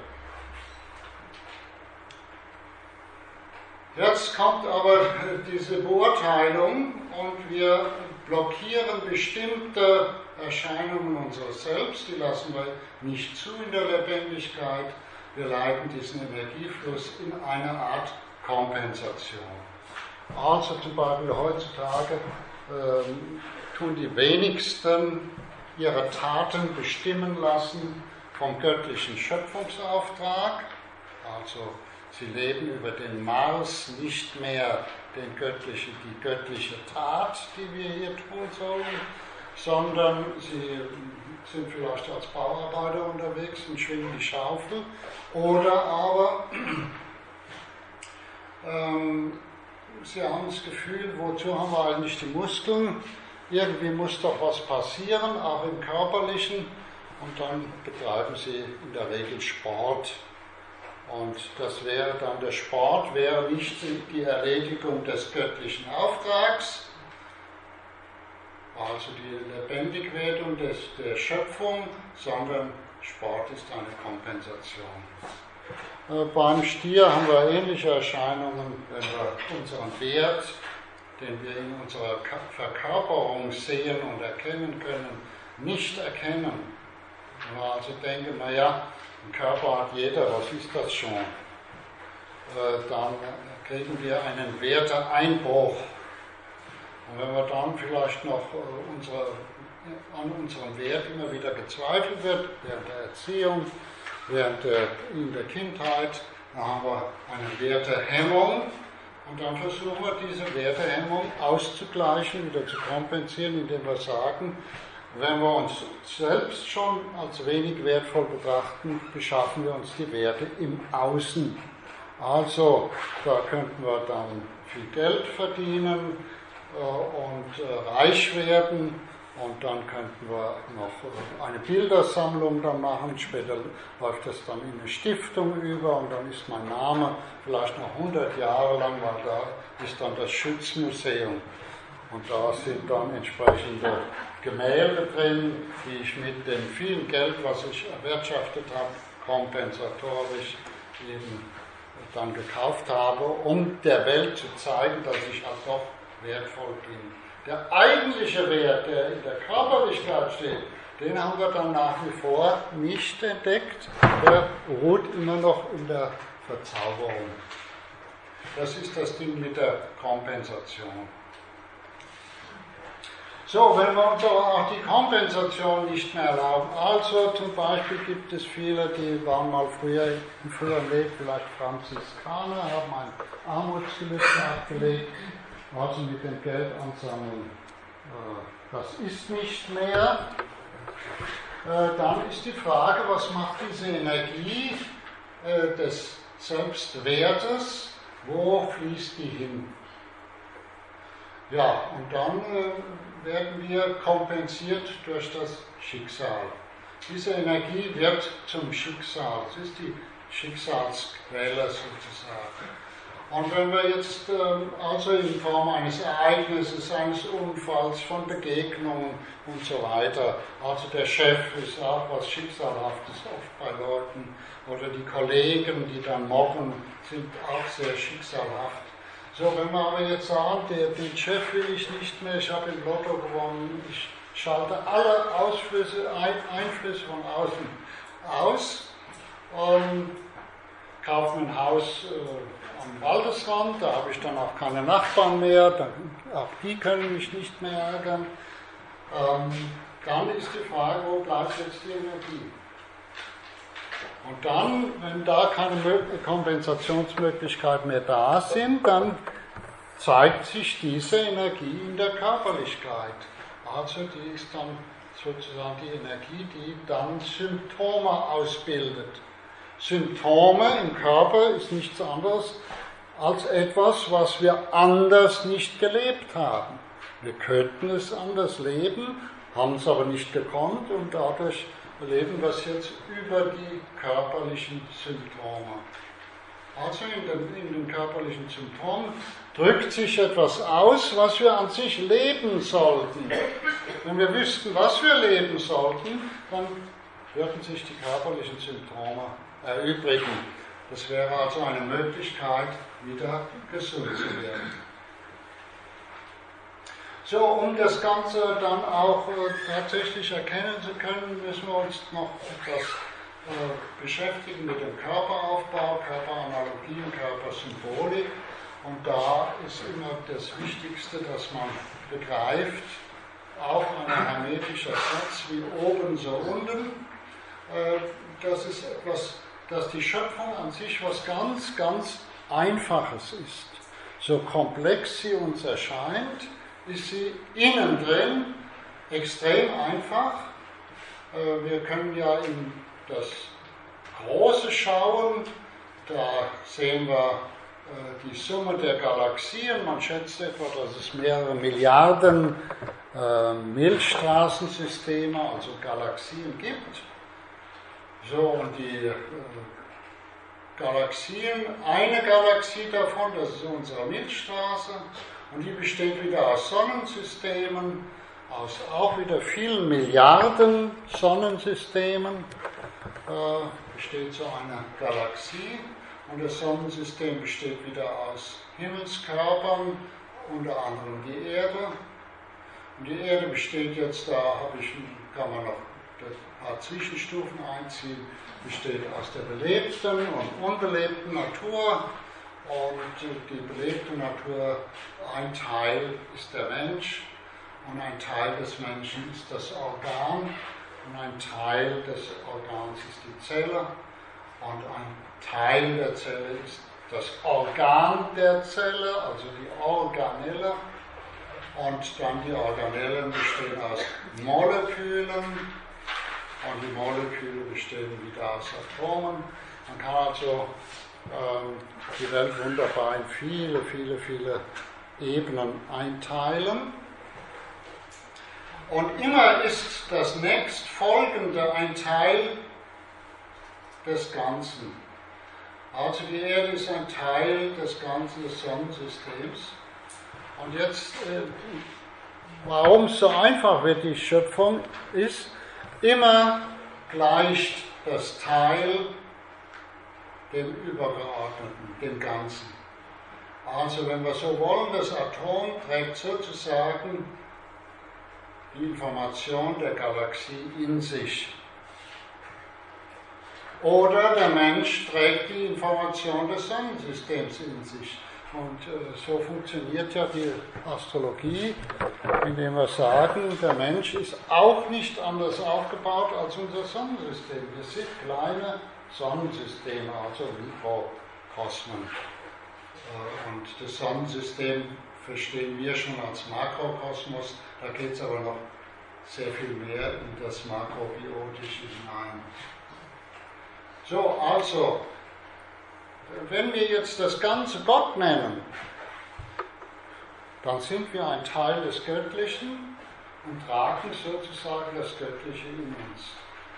Jetzt kommt aber diese Beurteilung und wir blockieren bestimmte Erscheinungen unseres Selbst, die lassen wir nicht zu in der Lebendigkeit. Wir leiten diesen Energiefluss in eine Art Kompensation. Also zum Beispiel heutzutage ähm, tun die wenigsten ihre Taten bestimmen lassen vom göttlichen Schöpfungsauftrag. Also sie leben über den Mars nicht mehr den göttliche, die göttliche Tat, die wir hier tun sollen, sondern sie sind vielleicht als Bauarbeiter unterwegs und schwingen die Schaufel. Oder aber ähm, sie haben das Gefühl, wozu haben wir eigentlich die Muskeln? Irgendwie muss doch was passieren, auch im Körperlichen. Und dann betreiben sie in der Regel Sport. Und das wäre dann, der Sport wäre nicht die Erledigung des göttlichen Auftrags, also die Lebendigwerdung des, der Schöpfung, sondern Sport ist eine Kompensation. Äh, beim Stier haben wir ähnliche Erscheinungen, wenn wir unseren Wert, den wir in unserer Verkörperung sehen und erkennen können, nicht erkennen. Wenn wir also denken, naja, ein Körper hat jeder, was ist das schon? Äh, dann kriegen wir einen Werteeinbruch. Und wenn wir dann vielleicht noch äh, unsere, an unserem Wert immer wieder gezweifelt wird, während der Erziehung, während der, in der Kindheit, dann haben wir eine Wertehemmung und dann versuchen wir diese Wertehemmung auszugleichen, wieder zu kompensieren, indem wir sagen, wenn wir uns selbst schon als wenig wertvoll betrachten, beschaffen wir uns die Werte im Außen. Also, da könnten wir dann viel Geld verdienen äh, und äh, reich werden und dann könnten wir noch eine Bildersammlung dann machen. Später läuft das dann in eine Stiftung über und dann ist mein Name vielleicht noch hundert Jahre lang, weil da ist dann das Schutzmuseum. Und da sind dann entsprechende Gemälde drin, die ich mit dem vielen Geld, was ich erwirtschaftet habe, kompensatorisch eben dann gekauft habe, um der Welt zu zeigen, dass ich halt doch wertvoll bin. Der eigentliche Wert, der in der Körperlichkeit steht, den haben wir dann nach wie vor nicht entdeckt. Der ruht immer noch in der Verzauberung. Das ist das Ding mit der Kompensation. So, wenn wir uns aber auch die Kompensation nicht mehr erlauben, also zum Beispiel gibt es viele, die waren mal früher im früheren Leben vielleicht Franziskaner, haben ein Armutsgelübde abgelegt, also mit dem Geld ansammeln, das ist nicht mehr. Dann ist die Frage, was macht diese Energie des Selbstwertes, wo fließt die hin? Ja, und dann werden wir kompensiert durch das Schicksal. Diese Energie wird zum Schicksal, es ist die Schicksalsquelle sozusagen. Und wenn wir jetzt also in Form eines Ereignisses, eines Unfalls, von Begegnungen und so weiter, also der Chef ist auch was Schicksalhaftes oft bei Leuten, oder die Kollegen, die dann mobben, sind auch sehr schicksalhaft. So, wenn wir aber jetzt sagen, der, den Chef will ich nicht mehr, ich habe im Lotto gewonnen, ich schalte alle Ausflüsse, ein, Einflüsse von außen aus und kaufe ein Haus äh, am Waldesrand, da habe ich dann auch keine Nachbarn mehr, dann, auch die können mich nicht mehr ärgern. Ähm, dann ist die Frage, wo bleibt jetzt die Energie? Und dann, wenn da keine Kompensationsmöglichkeiten mehr da sind, dann zeigt sich diese Energie in der Körperlichkeit. Also die ist dann sozusagen die Energie, die dann Symptome ausbildet. Symptome im Körper ist nichts anderes als etwas, was wir anders nicht gelebt haben. Wir könnten es anders leben, haben es aber nicht gekonnt und dadurch erleben wir es jetzt über die körperlichen Symptome. Also in den, in den körperlichen Symptomen drückt sich etwas aus, was wir an sich leben sollten. Wenn wir wüssten, was wir leben sollten, dann würden sich die körperlichen Symptome erübrigen. Das wäre also eine Möglichkeit, wieder gesund zu werden. So, um das Ganze dann auch äh, tatsächlich erkennen zu können, müssen wir uns noch etwas äh, beschäftigen mit dem Körperaufbau, Körperanalogien, Körpersymbolik. Und da ist immer das Wichtigste, dass man begreift, auch ein hermetischer Satz wie oben so unten, äh, das ist etwas, dass die Schöpfung an sich was ganz, ganz Einfaches ist. So komplex sie uns erscheint, ist sie innen drin extrem einfach. Wir können ja in das Große schauen, da sehen wir die Summe der Galaxien. Man schätzt etwa, dass es mehrere Milliarden Milchstraßensysteme, also Galaxien gibt. So, und die Galaxien, eine Galaxie davon, das ist unsere Milchstraße, und die besteht wieder aus Sonnensystemen, aus auch wieder vielen Milliarden Sonnensystemen, äh, besteht so eine Galaxie, und das Sonnensystem besteht wieder aus Himmelskörpern, unter anderem die Erde. Und die Erde besteht jetzt, da habe ich, kann man noch ein paar Zwischenstufen einziehen, besteht aus der belebten und unbelebten Natur. Und die belebte Natur, ein Teil ist der Mensch und ein Teil des Menschen ist das Organ und ein Teil des Organs ist die Zelle und ein Teil der Zelle ist das Organ der Zelle, also die Organelle. Und dann die Organellen bestehen aus Molekülen und die Moleküle bestehen wieder aus Atomen. Man kann also ähm, die Welt wunderbar in viele, viele, viele Ebenen einteilen. Und immer ist das nächstfolgende ein Teil des Ganzen. Also die Erde ist ein Teil des ganzen des Sonnensystems. Und jetzt, äh, warum es so einfach wird, die Schöpfung, ist, immer gleicht das Teil dem Übergeordneten, dem Ganzen. Also wenn wir so wollen, das Atom trägt sozusagen die Information der Galaxie in sich. Oder der Mensch trägt die Information des Sonnensystems in sich. Und äh, so funktioniert ja die Astrologie, indem wir sagen, der Mensch ist auch nicht anders aufgebaut als unser Sonnensystem. Wir sind kleine Sonnensysteme, also Mikrokosmen. Äh, und das Sonnensystem verstehen wir schon als Makrokosmos, da geht es aber noch sehr viel mehr in das Makrobiotische hinein. So, also, wenn wir jetzt das Ganze Gott nennen, dann sind wir ein Teil des Göttlichen und tragen sozusagen das Göttliche in uns.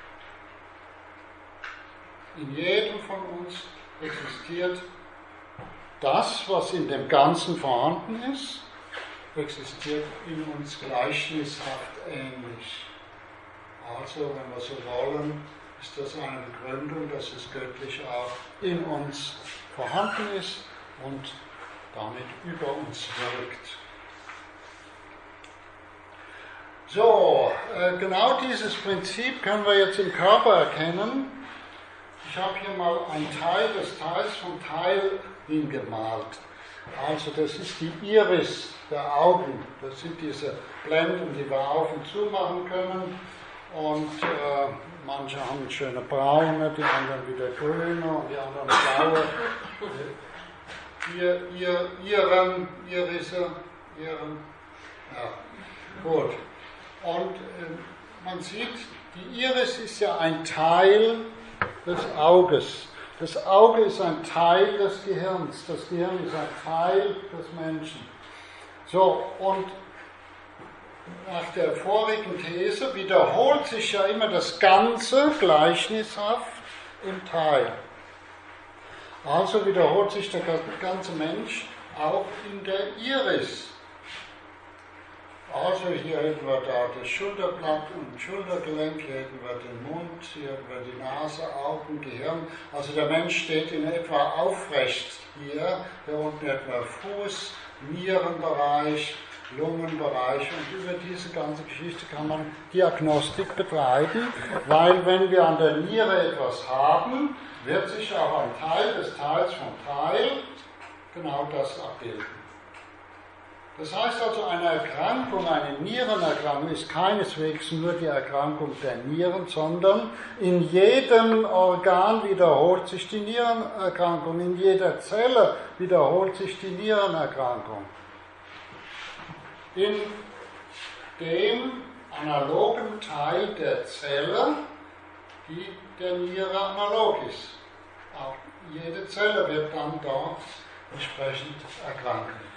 In jedem von uns existiert das, was in dem Ganzen vorhanden ist, existiert in uns gleichnishaft ähnlich. Also, wenn wir so wollen, ist das eine Begründung, dass das Göttliche auch in uns vorhanden ist und damit über uns wirkt. So, äh, genau dieses Prinzip können wir jetzt im Körper erkennen. Ich habe hier mal einen Teil des Teils vom Teil hingemalt. Also das ist die Iris der Augen. Das sind diese Blenden, die wir auf und zu machen können. und äh, manche haben schöne braune, die anderen wieder grüne und die anderen blaue. Ihr, ihr, ihren, Irisse, ihren, ja, gut. Und äh, man sieht, die Iris ist ja ein Teil des Auges. Das Auge ist ein Teil des Gehirns. Das Gehirn ist ein Teil des Menschen. So, und nach der vorigen These wiederholt sich ja immer das Ganze gleichnishaft im Teil. Also wiederholt sich der ganze Mensch auch in der Iris. Also hier hätten wir da das Schulterblatt und Schultergelenk, hier hätten wir den Mund, hier hätten wir die Nase, Augen, Gehirn. Also der Mensch steht in etwa aufrecht hier, hier unten etwa Fuß, Nierenbereich, Lungenbereich, und über diese ganze Geschichte kann man Diagnostik betreiben, weil wenn wir an der Niere etwas haben, wird sich auch ein Teil des Teils vom Teil genau das abbilden. Das heißt also, eine Erkrankung, eine Nierenerkrankung ist keineswegs nur die Erkrankung der Nieren, sondern in jedem Organ wiederholt sich die Nierenerkrankung, in jeder Zelle wiederholt sich die Nierenerkrankung. In dem analogen Teil der Zelle, die der Niere analog ist. Auch jede Zelle wird dann dort entsprechend erkranken.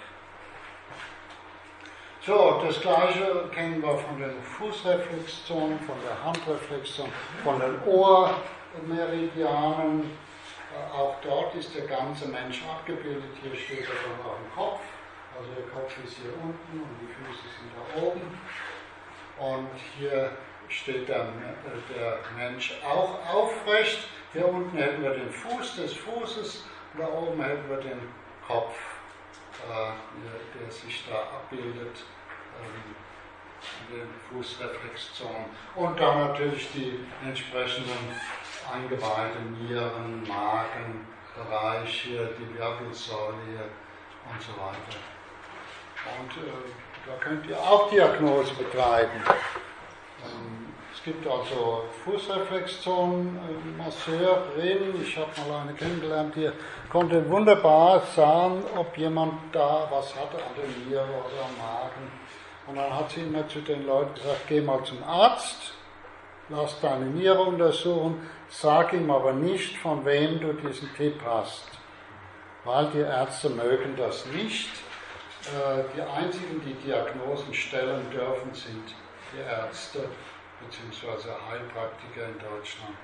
So, das Gleiche kennen wir von den Fußreflexzonen, von der Handreflexion, von den Ohrmeridianen. Auch dort ist der ganze Mensch abgebildet. Hier steht er dann auf dem Kopf. Also der Kopf ist hier unten und die Füße sind da oben. Und hier steht der, der Mensch auch aufrecht. Hier unten hätten wir den Fuß des Fußes und da oben hätten wir den Kopf, äh, der, der sich da abbildet, ähm, in den Fußreflexzonen. Und dann natürlich die entsprechenden Eingeweide, Nieren, Magen, Bereiche, die Wirbelsäule und so weiter. Und äh, da könnt ihr auch Diagnose betreiben. Ähm, es gibt also Fußreflexzonen, äh, Masseurinnen, ich habe mal eine kennengelernt, die konnte wunderbar sagen, ob jemand da was hatte an der Niere oder am Magen. Und dann hat sie immer zu den Leuten gesagt, geh mal zum Arzt, lass deine Niere untersuchen, sag ihm aber nicht, von wem du diesen Tipp hast. Weil die Ärzte mögen das nicht. Die einzigen, die Diagnosen stellen dürfen, sind die Ärzte bzw. Heilpraktiker in Deutschland.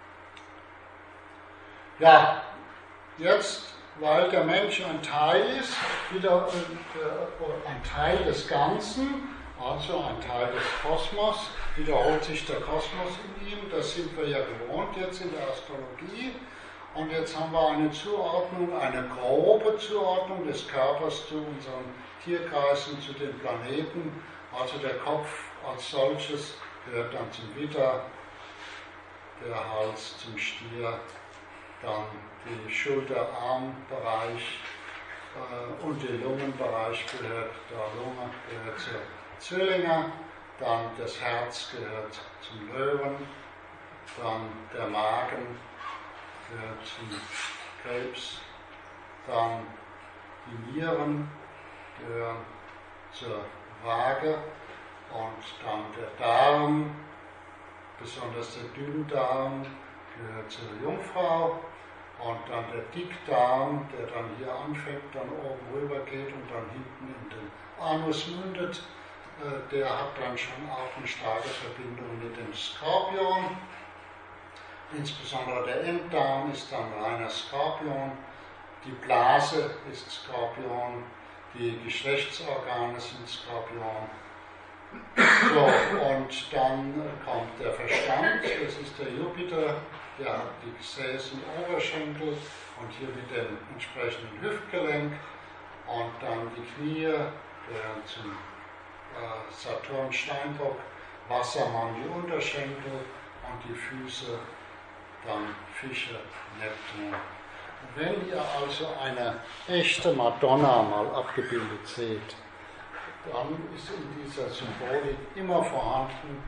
Ja, jetzt, weil der Mensch ein Teil ist, wieder ein Teil des Ganzen, also ein Teil des Kosmos, wiederholt sich der Kosmos in ihm. Das sind wir ja gewohnt jetzt in der Astrologie. Und jetzt haben wir eine Zuordnung, eine grobe Zuordnung des Körpers zu unseren Tierkreisen, zu den Planeten. Also der Kopf als solches gehört dann zum Widder, der Hals zum Stier, dann die Schulter-Arm-Bereich äh, und der Lungenbereich gehört, der Lunge gehört zur Zwillinge, dann das Herz gehört zum Löwen, dann der Magen gehört zum Krebs, dann die Nieren gehören zur Waage und dann der Darm, besonders der Dünndarm, gehört zur Jungfrau und dann der Dickdarm, der dann hier anfängt, dann oben rüber geht und dann hinten in den Anus mündet, der hat dann schon auch eine starke Verbindung mit dem Skorpion. Insbesondere der Enddarm ist dann reiner Skorpion, die Blase ist Skorpion, die Geschlechtsorgane sind Skorpion. So, und dann kommt der Verstand, das ist der Jupiter, der hat die Gesäße und Oberschenkel und hier mit dem entsprechenden Hüftgelenk und dann die Knie gehören zum äh, Saturn Steinbock, Wassermann die Unterschenkel und die Füße dann Fische, Neptun. Und wenn ihr also eine echte Madonna mal abgebildet seht, dann ist in dieser Symbolik immer vorhanden,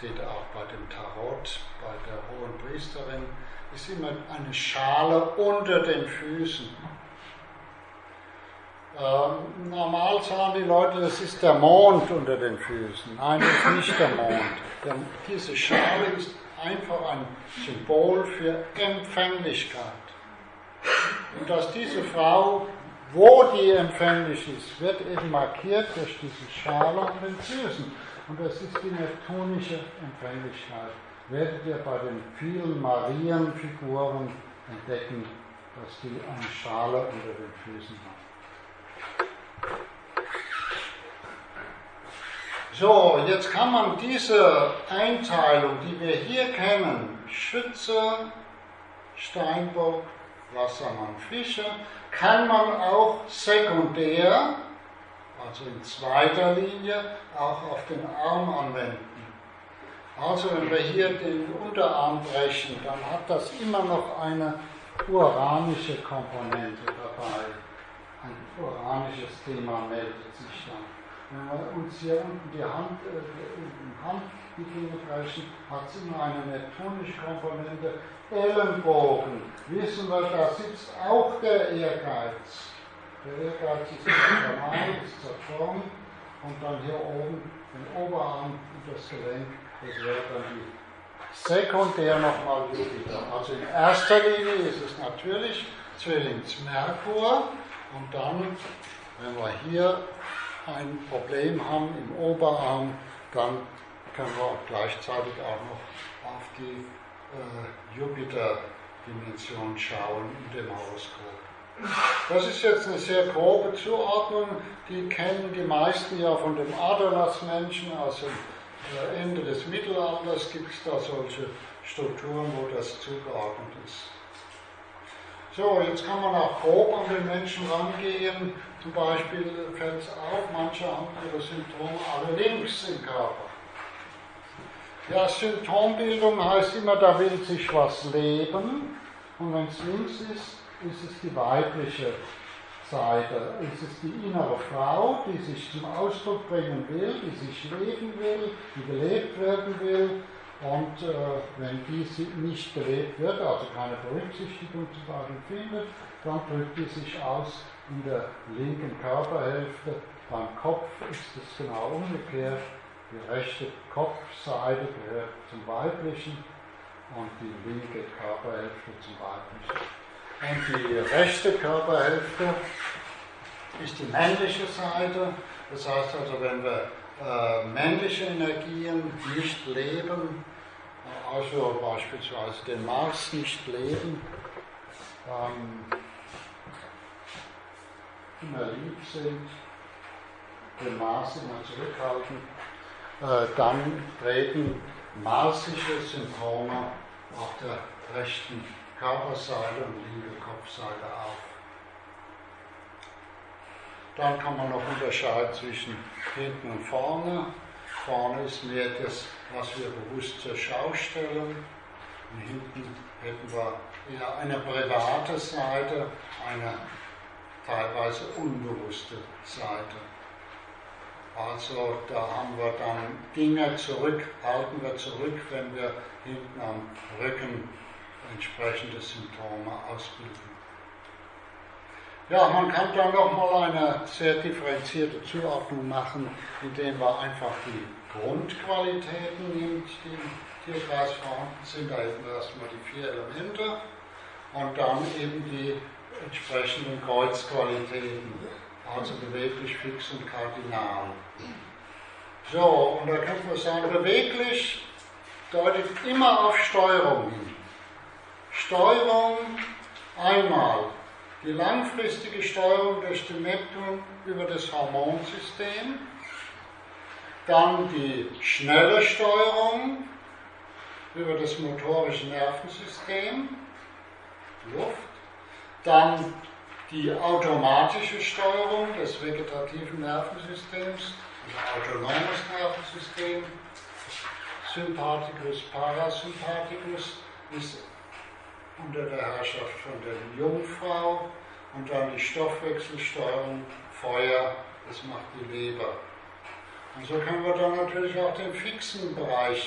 seht ihr auch bei dem Tarot, bei der Hohen Priesterin, ist immer eine Schale unter den Füßen. Ähm, normal sagen die Leute, das ist der Mond unter den Füßen. Nein, das ist nicht der Mond. Denn diese Schale ist einfach ein Symbol für Empfänglichkeit. Und dass diese Frau, wo die empfänglich ist, wird eben markiert durch diese Schale an den Füßen. Und das ist die neptunische Empfänglichkeit. Werdet ihr bei den vielen Marienfiguren entdecken, dass die eine Schale unter den Füßen haben. So, jetzt kann man diese Einteilung, die wir hier kennen, Schütze, Steinbock, Wassermann, Fische, kann man auch sekundär, also in zweiter Linie, auch auf den Arm anwenden. Also wenn wir hier den Unterarm brechen, dann hat das immer noch eine uranische Komponente dabei. Ein uranisches Thema meldet sich dann. Wenn wir uns hier unten die Hand, äh, die Hand die Finger brechen, hat es immer eine neptunische Komponente. Ellenbogen, wissen wir, da sitzt auch der Ehrgeiz. Der Ehrgeiz ist normal, ist zerfroren und dann hier oben den Oberarm und das Gelenk, das wäre dann die sekundär nochmal Jupiter. Also in erster Linie ist es natürlich Zwillings-Merkur und dann, wenn wir hier ein Problem haben im Oberarm, dann können wir auch gleichzeitig auch noch auf die äh, Jupiter-Dimension schauen in dem Horoskop. Das ist jetzt eine sehr grobe Zuordnung, die kennen die meisten ja von dem Aderlassmenschen, also äh, Ende des Mittelalters gibt es da solche Strukturen, wo das zugeordnet ist. So, jetzt kann man auch grob an den Menschen rangehen. Zum Beispiel fällt es auf, manche haben ihre Symptome alle links im Körper. Ja, Symptombildung heißt immer, da will sich was leben. Und wenn es links ist, ist es die weibliche Seite. Es ist die innere Frau, die sich zum Ausdruck bringen will, die sich leben will, die gelebt werden will. Und äh, wenn diese nicht belebt wird, also keine Berücksichtigung zum Beispiel findet, dann drückt die sich aus in der linken Körperhälfte. Beim Kopf ist es genau umgekehrt. Die rechte Kopfseite gehört zum Weiblichen und die linke Körperhälfte zum Weiblichen. Und die rechte Körperhälfte ist die männliche Seite. Das heißt also, wenn wir äh, männliche Energien nicht leben, also beispielsweise den Mars nicht leben, ähm, immer lieb sind, den Mars immer zurückhalten, äh, dann treten marsische Symptome auf der rechten Körperseite und linke Kopfseite auf. Dann kann man noch unterscheiden zwischen hinten und vorne. Vorne ist mehr das, was wir bewusst zur Schau stellen. Und hinten hätten wir eher eine private Seite, eine teilweise unbewusste Seite. Also da haben wir dann Dinge zurück, halten wir zurück, wenn wir hinten am Rücken entsprechende Symptome ausbilden. Ja, man kann dann nochmal eine sehr differenzierte Zuordnung machen, indem man einfach die Grundqualitäten nimmt, die im Tierkreis vorhanden sind. Da hätten wir erstmal die vier Elemente und dann eben die entsprechenden Kreuzqualitäten, also beweglich, fix und kardinal. So, und da könnte man sagen, beweglich deutet immer auf Steuerung hin. Steuerung einmal die langfristige Steuerung durch den Neptun über das Hormonsystem, dann die schnelle Steuerung über das motorische Nervensystem, Luft, dann die automatische Steuerung des vegetativen Nervensystems, das autonomes Nervensystem, Sympathikus, Parasympathikus ist unter der Herrschaft von der Jungfrau und dann die Stoffwechselsteuerung, Feuer, das macht die Leber. Und so können wir dann natürlich auch den fixen Bereich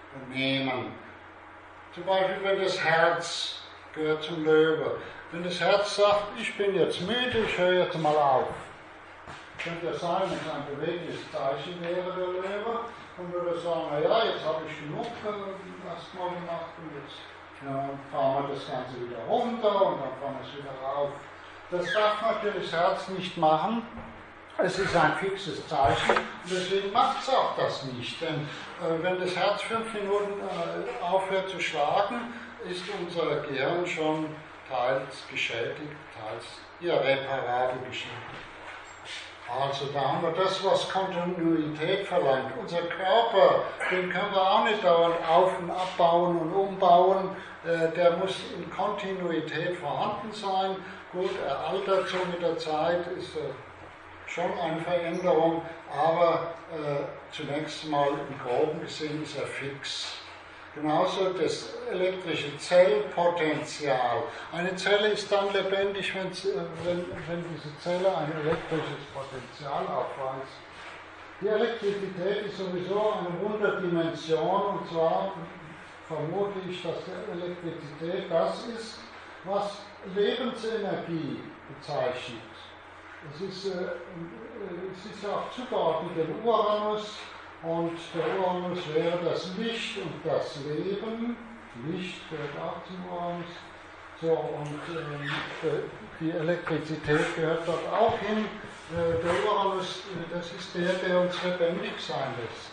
nehmen. Zum Beispiel, wenn das Herz gehört zum Löwe. Wenn das Herz sagt, ich bin jetzt müde, ich höre jetzt mal auf. Könnte ja sein, wenn es ein bewegliches Zeichen wäre, der Löwe, und würde sagen, naja, jetzt habe ich genug erstmal gemacht und jetzt ja, fahren wir das Ganze wieder runter und dann fahren wir es wieder rauf. Das darf natürlich das Herz nicht machen. Es ist ein fixes Zeichen und deswegen macht es auch das nicht. Denn äh, wenn das Herz fünf Minuten äh, aufhört zu schlagen, ist unser Gehirn schon teils geschädigt, teils irreparabel geschädigt. Also da haben wir das, was Kontinuität verlangt. Unser Körper, den können wir auch nicht dauernd auf- und abbauen und umbauen. Äh, der muss in Kontinuität vorhanden sein. Gut, er altert so mit der Zeit, ist äh, schon eine Veränderung, aber äh, zunächst mal im Groben gesehen ist er fix. Genauso das elektrische Zellpotenzial. Eine Zelle ist dann lebendig, wenn, wenn diese Zelle ein elektrisches Potenzial aufweist. Die Elektrizität ist sowieso eine Wunderdimension, und zwar vermute ich, dass die Elektrizität das ist, was Lebensenergie bezeichnet. Es ist, äh, es ist auch zugeordnet dem Uranus. Und der Uranus wäre das Licht und das Leben. Licht gehört auch zum Uranus. So, und äh, die Elektrizität gehört dort auch hin. Äh, der Uranus, das ist der, der uns lebendig sein lässt.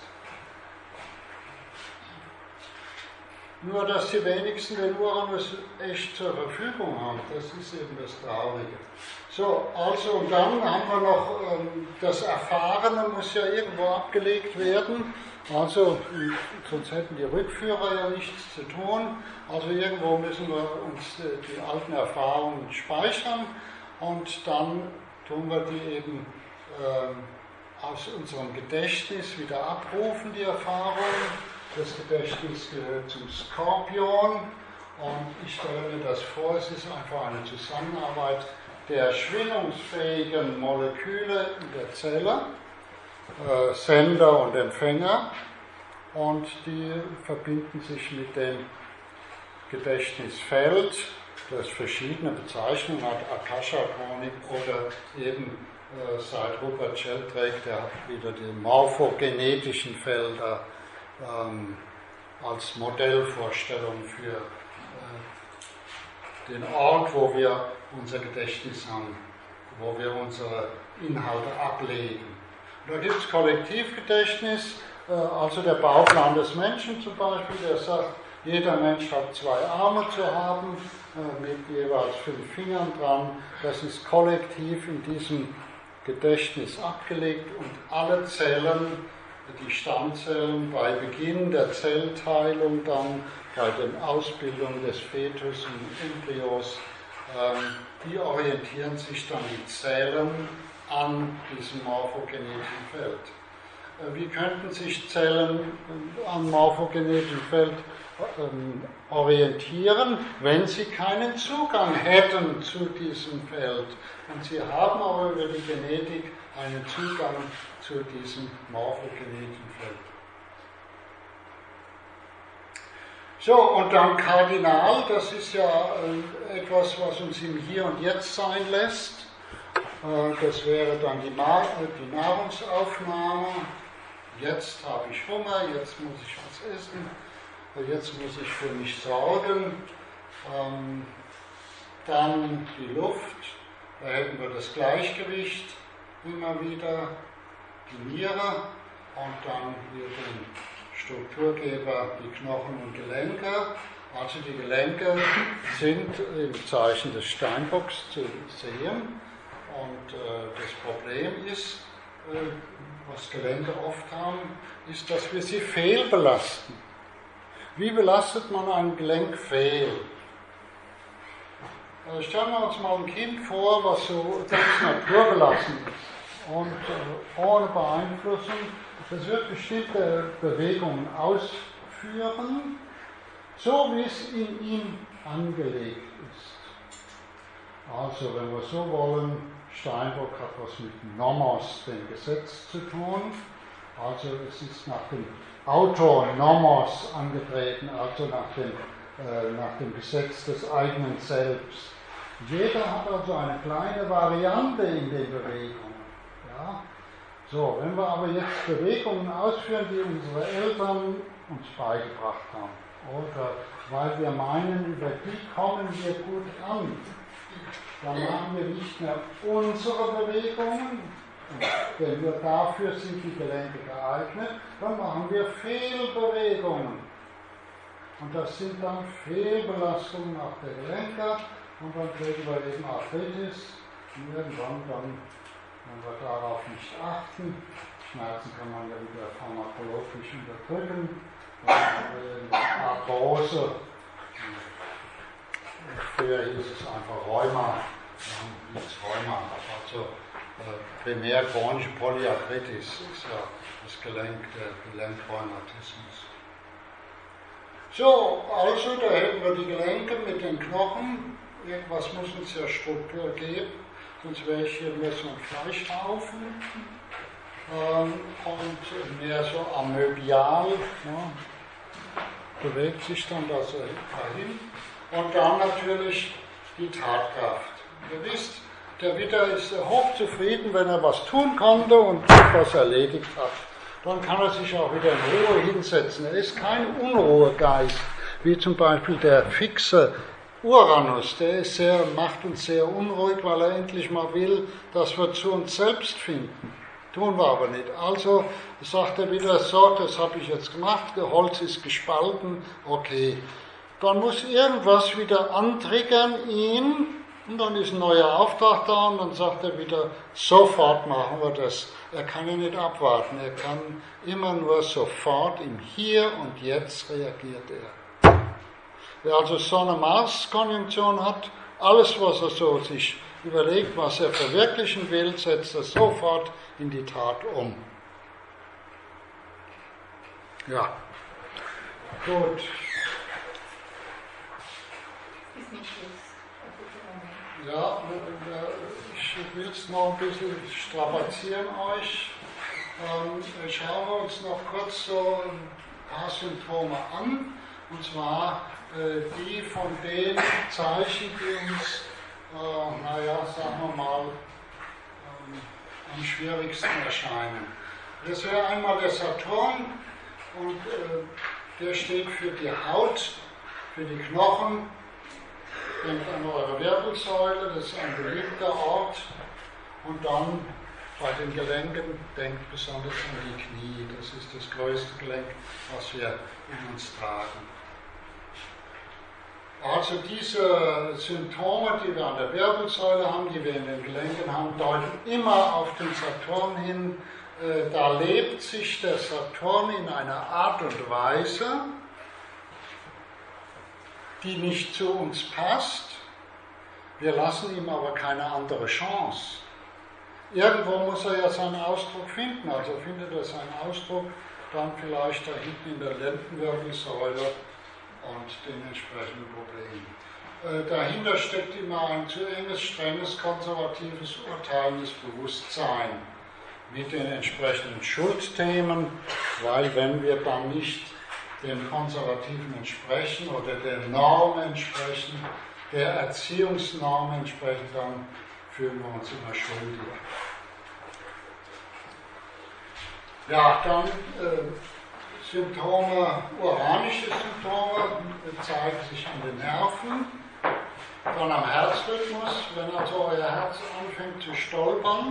Nur, dass die wenigsten den Uranus echt zur Verfügung haben, das ist eben das Traurige. So, also und dann haben wir noch, ähm, das Erfahrene muss ja irgendwo abgelegt werden, also sonst hätten die Rückführer ja nichts zu tun, also irgendwo müssen wir uns äh, die alten Erfahrungen speichern und dann tun wir die eben ähm, aus unserem Gedächtnis wieder abrufen, die Erfahrungen. Das Gedächtnis gehört zum Skorpion und ich stelle mir das vor, es ist einfach eine Zusammenarbeit der schwingungsfähigen Moleküle in der Zelle, äh, Sender und Empfänger, und die verbinden sich mit dem Gedächtnisfeld, das verschiedene Bezeichnungen hat, Akasha-Chronik oder eben äh, seit Rupert Sheldrake, der hat wieder die morphogenetischen Felder ähm, als Modellvorstellung für äh, den Ort, wo wir unser Gedächtnis haben, wo wir unsere Inhalte ablegen. Und da gibt es Kollektivgedächtnis, äh, also der Bauplan des Menschen zum Beispiel, der sagt, jeder Mensch hat zwei Arme zu haben, äh, mit jeweils fünf Fingern dran. Das ist kollektiv in diesem Gedächtnis abgelegt und alle Zellen, die Stammzellen bei Beginn der Zellteilung, dann bei der Ausbildung des Fetus und Embryos, ähm, die orientieren sich dann die Zellen an diesem morphogenetischen Feld. Äh, wie könnten sich Zellen am morphogenetischen Feld ähm, orientieren, wenn sie keinen Zugang hätten zu diesem Feld? Und sie haben aber über die Genetik einen Zugang zu diesem morphogenetischen Feld. So, und dann Kardinal, das ist ja äh, etwas, was uns im Hier und Jetzt sein lässt. Äh, das wäre dann die, Ma die Nahrungsaufnahme. Jetzt habe ich Hunger, jetzt muss ich was essen, jetzt muss ich für mich sorgen. Ähm, dann die Luft, da hätten wir das Gleichgewicht immer wieder, die Niere und dann hier den Strukturgeber, die Knochen und Gelenke. Also die Gelenke sind im Zeichen des Steinbocks zu sehen. Und äh, das Problem ist, äh, was Gelenke oft haben, ist, dass wir sie fehlbelasten. Wie belastet man ein Gelenk fehl? Äh, stellen wir uns mal ein Kind vor, was so ganz naturbelassen ist und äh, ohne Beeinflussung. Das wird bestimmte Bewegungen ausführen, so wie es in ihm angelegt ist. Also, wenn wir so wollen, Steinbock hat was mit Nomos, dem Gesetz, zu tun. Also es ist nach dem Autonomos angetreten, also nach dem, äh, nach dem Gesetz des eigenen Selbst. Jeder hat also eine kleine Variante in den Bewegungen. Ja? So, wenn wir aber jetzt Bewegungen ausführen, die unsere Eltern uns beigebracht haben, oder weil wir meinen, über die kommen wir gut an, dann machen wir nicht mehr unsere Bewegungen, denn nur dafür sind die Gelenke geeignet, dann machen wir Fehlbewegungen. Und das sind dann Fehlbelastungen auf der Gelenke und dann kriegen wir eben Arthritis und irgendwann dann, wenn wir darauf nicht achten, Schmerzen kann man ja wieder pharmakologisch unterdrücken, dann haben wir Arthrose. Früher hieß es einfach Rheuma, dann hieß es Rheuma, also äh, primär chronische Polyarthritis ist ja das Gelenk, der Gelenkrheumatismus. So, also da hätten wir die Gelenke mit den Knochen, irgendwas muss uns ja Struktur geben, sonst wäre ich hier mehr so ein Fleischhaufen ähm, und mehr so amöbial, ja, bewegt sich dann da so dahin. Und dann natürlich die Tatkraft. Ihr wisst, der Widder ist hochzufrieden, wenn er was tun konnte und etwas erledigt hat. Dann kann er sich auch wieder in Ruhe hinsetzen. Er ist kein Unruhegeist, wie zum Beispiel der fixe Uranus. Der ist sehr, macht uns sehr unruhig, weil er endlich mal will, dass wir zu uns selbst finden. Tun wir aber nicht. Also sagt er wieder so, das habe ich jetzt gemacht, Holz ist gespalten, okay. Dann muss irgendwas wieder antriggern ihn und dann ist ein neuer Auftrag da und dann sagt er wieder, sofort machen wir das. Er kann ja nicht abwarten, er kann immer nur sofort im Hier und Jetzt reagiert er. Wer also Sonne-Mars-Konjunktion hat, alles was er so sich überlegt, was er verwirklichen will, setzt er sofort in die Tat um. Ja, gut. Ja, ich will es noch ein bisschen strapazieren euch. Ähm, schauen wir uns noch kurz so ein paar Symptome an. Und zwar äh, die von den Zeichen, die uns, äh, naja, sagen wir mal, ähm, am schwierigsten erscheinen. Das wäre einmal der Saturn und äh, der steht für die Haut, für die Knochen. Denkt an eure Wirbelsäule, das ist ein beliebter Ort. Und dann bei den Gelenken denkt besonders an die Knie. Das ist das größte Gelenk, was wir in uns tragen. Also diese Symptome, die wir an der Wirbelsäule haben, die wir in den Gelenken haben, deuten immer auf den Saturn hin. Da lebt sich der Saturn in einer Art und Weise, die nicht zu uns passt. Wir lassen ihm aber keine andere Chance. Irgendwo muss er ja seinen Ausdruck finden, also findet er seinen Ausdruck dann vielleicht da hinten in der Lendenwirbelsäule und den entsprechenden Problemen. Äh, dahinter steckt immer ein zu enges, strenges, konservatives, urteilendes Bewusstsein mit den entsprechenden Schuldthemen, weil wenn wir dann nicht den Konservativen entsprechen oder der Norm entsprechen, der Erziehungsnorm entsprechen, dann fühlen wir uns immer schuldig. Ja, dann äh, Symptome, uranische Symptome zeigen sich an den Nerven, dann am Herzrhythmus, wenn also euer Herz anfängt zu stolpern,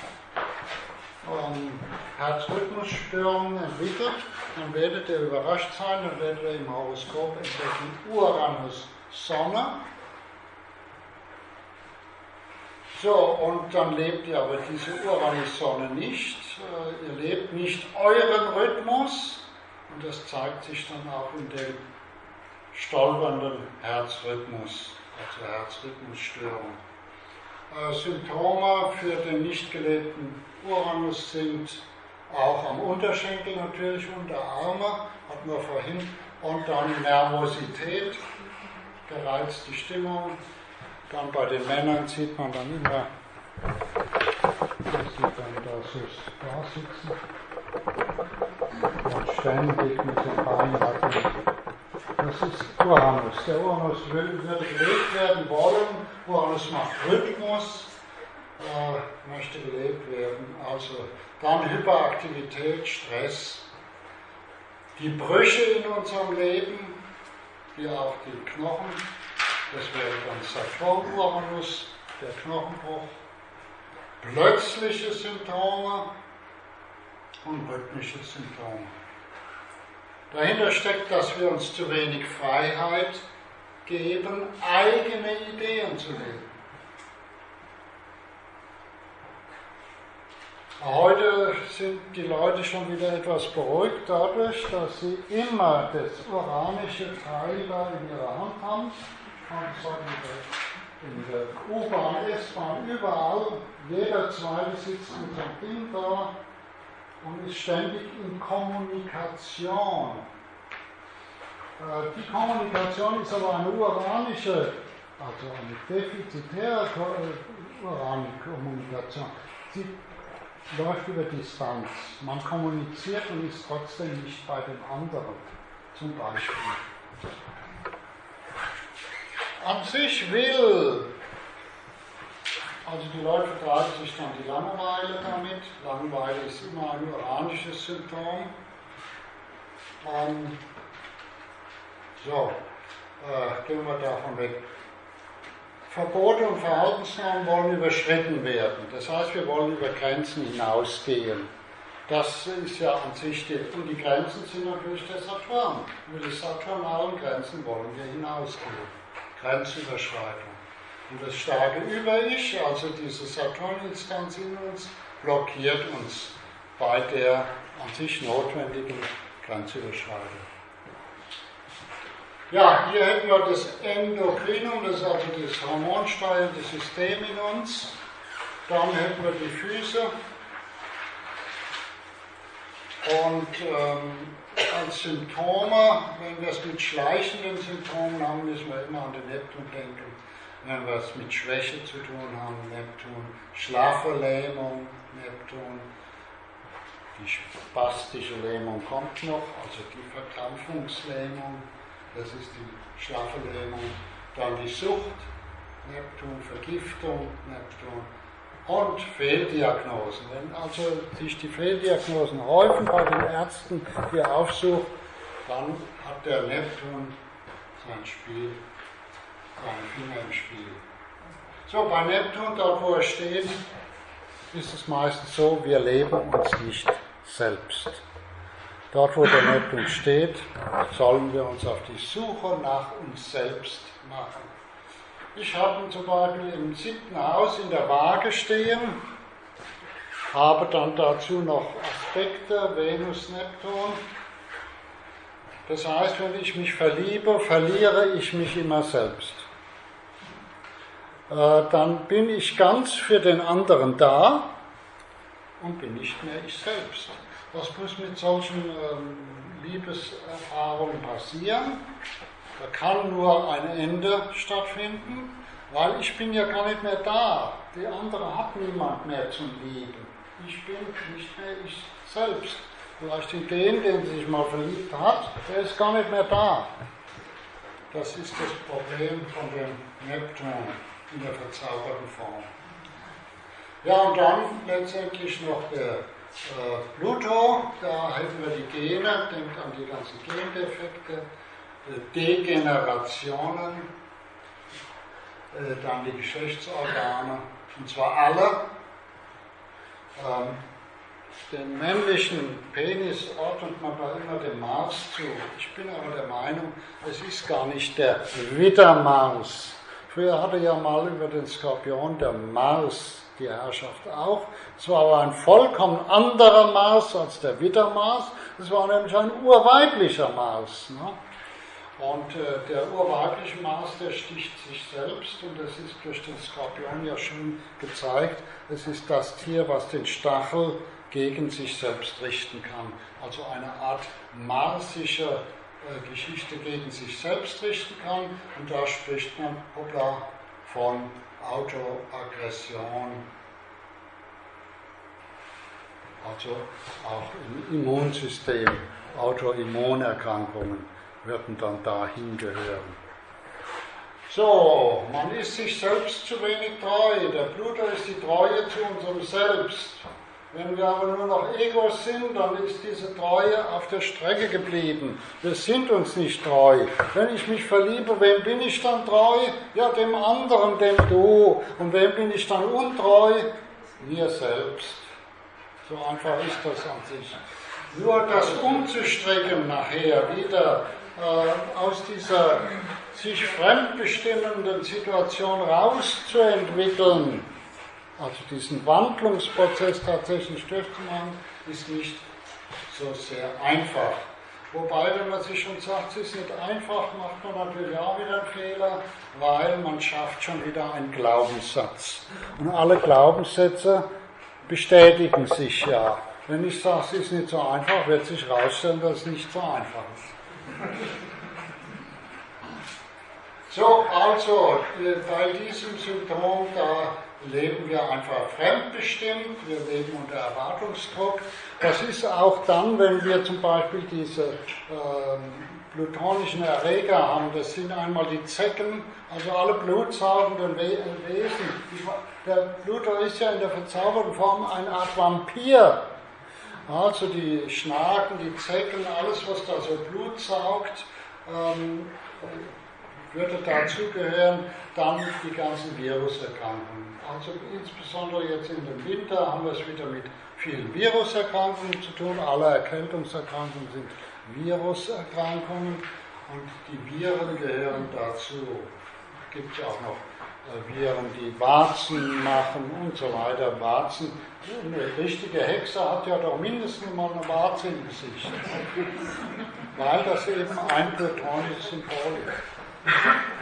ähm, Herzrhythmusstörungen entwickelt, dann werdet ihr überrascht sein, dann werdet ihr im Horoskop entdecken Uranus Sonne. So, und dann lebt ihr aber diese Uranus-Sonne nicht. Ihr lebt nicht euren Rhythmus und das zeigt sich dann auch in dem stolpernden Herzrhythmus, also Herzrhythmusstörung. Äh, Symptome für den nicht gelebten Uranus sind auch am Unterschenkel natürlich, Unterarme, hatten wir vorhin, und dann Nervosität, gereizte Stimmung. Dann bei den Männern sieht man dann immer, das sieht dann da so da sitzen, und ständig mit den Beinen wackeln. Das ist Uranus. Der Uranus will, würde gelebt werden wollen. Uranus macht Rhythmus, äh, möchte gelebt werden. Also dann Hyperaktivität, Stress. Die Brüche in unserem Leben, wie auch die Knochen, das wäre dann Saturn-Uranus, der Knochenbruch. Plötzliche Symptome und rhythmische Symptome. Dahinter steckt, dass wir uns zu wenig Freiheit geben, eigene Ideen zu leben. Heute sind die Leute schon wieder etwas beruhigt dadurch, dass sie immer das uranische Teil da in ihrer Hand haben. In der U-Bahn, S-Bahn, überall. Jeder Zweite sitzt mit seinem Ding da und ist ständig in Kommunikation. Die Kommunikation ist aber eine uranische, also eine defizitäre Urankommunikation. Sie läuft über Distanz. Man kommuniziert und ist trotzdem nicht bei den anderen. Zum Beispiel. An sich will, also die Leute vertragen sich dann die Langeweile damit. Langeweile ist immer ein uranisches Symptom. Ähm, so, äh, gehen wir davon weg. Verbote und Verhaltensnormen wollen überschritten werden. Das heißt, wir wollen über Grenzen hinausgehen. Das ist ja an sich, die, und die Grenzen sind natürlich der Saturn. Über die saturnalen Grenzen wollen wir hinausgehen. Grenzüberschreitung. Und das starke Über-Ich, also diese Saturn-Instanz in uns, blockiert uns bei der an sich notwendigen Grenzüberschreitung. Ja, hier hätten wir das Endokrinum, das ist also das hormonsteuernde System in uns. Dann hätten wir die Füße. Und ähm, als Symptome, wenn wir es mit schleichenden Symptomen haben, müssen wir immer an den Neptun denken. Wenn wir es mit Schwäche zu tun haben, Neptun, schlaffe Lähmung, Neptun, die spastische Lähmung kommt noch, also die Verkrampfungslähmung, das ist die schlaffe Lähmung. Dann die Sucht, Neptun, Vergiftung, Neptun. Und Fehldiagnosen. Wenn also sich die Fehldiagnosen häufen bei den Ärzten, die er aufsucht, dann hat der Neptun sein Spiel, seine Finger im Spiel. So, bei Neptun, dort wo er steht, ist es meistens so, wir leben uns nicht selbst. Dort wo der Neptun steht, sollen wir uns auf die Suche nach uns selbst machen. Ich habe zum Beispiel im siebten Haus in der Waage stehen, habe dann dazu noch Aspekte, Venus, Neptun. Das heißt, wenn ich mich verliebe, verliere ich mich immer selbst. Äh, dann bin ich ganz für den anderen da und bin nicht mehr ich selbst. Was muss mit solchen ähm, Liebeserfahrungen passieren? Da kann nur ein Ende stattfinden, weil ich bin ja gar nicht mehr da. Die andere hat niemand mehr zum Lieben. Ich bin nicht mehr ich selbst. Vielleicht in den, den sie sich mal verliebt hat, der ist gar nicht mehr da. Das ist das Problem von dem Neptun in der verzauberten Form. Ja, und dann letztendlich noch der äh, Pluto. Da hätten wir die Gene, denkt an die ganzen Gendefekte. Degenerationen, dann die Geschlechtsorgane, und zwar alle. Den männlichen Penis ordnet man da immer dem Mars zu. Ich bin aber der Meinung, es ist gar nicht der Widdermars. Früher hatte ja mal über den Skorpion der Mars die Herrschaft auch. Es war aber ein vollkommen anderer Mars als der Widdermars. Es war nämlich ein urweiblicher Mars. Ne? Und äh, der urweibliche Mars, der sticht sich selbst, und das ist durch den Skorpion ja schon gezeigt. Es ist das Tier, was den Stachel gegen sich selbst richten kann. Also eine Art marsische äh, Geschichte gegen sich selbst richten kann. Und da spricht man hoppla, von Autoaggression. Also auch im Immunsystem, Autoimmunerkrankungen würden dann dahin gehören. So, man ist sich selbst zu wenig treu. Der Pluto ist die Treue zu unserem Selbst. Wenn wir aber nur noch Egos sind, dann ist diese Treue auf der Strecke geblieben. Wir sind uns nicht treu. Wenn ich mich verliebe, wem bin ich dann treu? Ja, dem anderen, dem Du. Und wem bin ich dann untreu? Mir selbst. So einfach ist das an sich. Nur das umzustrecken nachher wieder äh, aus dieser sich fremdbestimmenden Situation rauszuentwickeln, also diesen Wandlungsprozess tatsächlich durchzumachen, ist nicht so sehr einfach. Wobei, wenn man sich schon sagt, es ist nicht einfach, macht man natürlich auch wieder einen Fehler, weil man schafft schon wieder einen Glaubenssatz. Und alle Glaubenssätze bestätigen sich ja. Wenn ich sage, es ist nicht so einfach, wird sich herausstellen, dass es nicht so einfach ist. So, also, bei diesem Symptom, da leben wir einfach fremdbestimmt, wir leben unter Erwartungsdruck. Das ist auch dann, wenn wir zum Beispiel diese äh, plutonischen Erreger haben, das sind einmal die Zecken, also alle blutsaugenden We Wesen. Der Pluto ist ja in der verzauberten Form eine Art Vampir. Also die Schnaken, die Zecken, alles was da so Blut saugt, ähm, würde dazugehören, dann die ganzen Viruserkrankungen. Also insbesondere jetzt in dem Winter haben wir es wieder mit vielen Viruserkrankungen zu tun. Alle Erkältungserkrankungen sind Viruserkrankungen und die Viren gehören dazu. Es gibt ja auch noch Viren, die Warzen machen und so weiter. Warzen, eine richtige Hexe hat ja doch mindestens mal eine Warze im Gesicht, weil das eben ein plutonisches Symbol ist.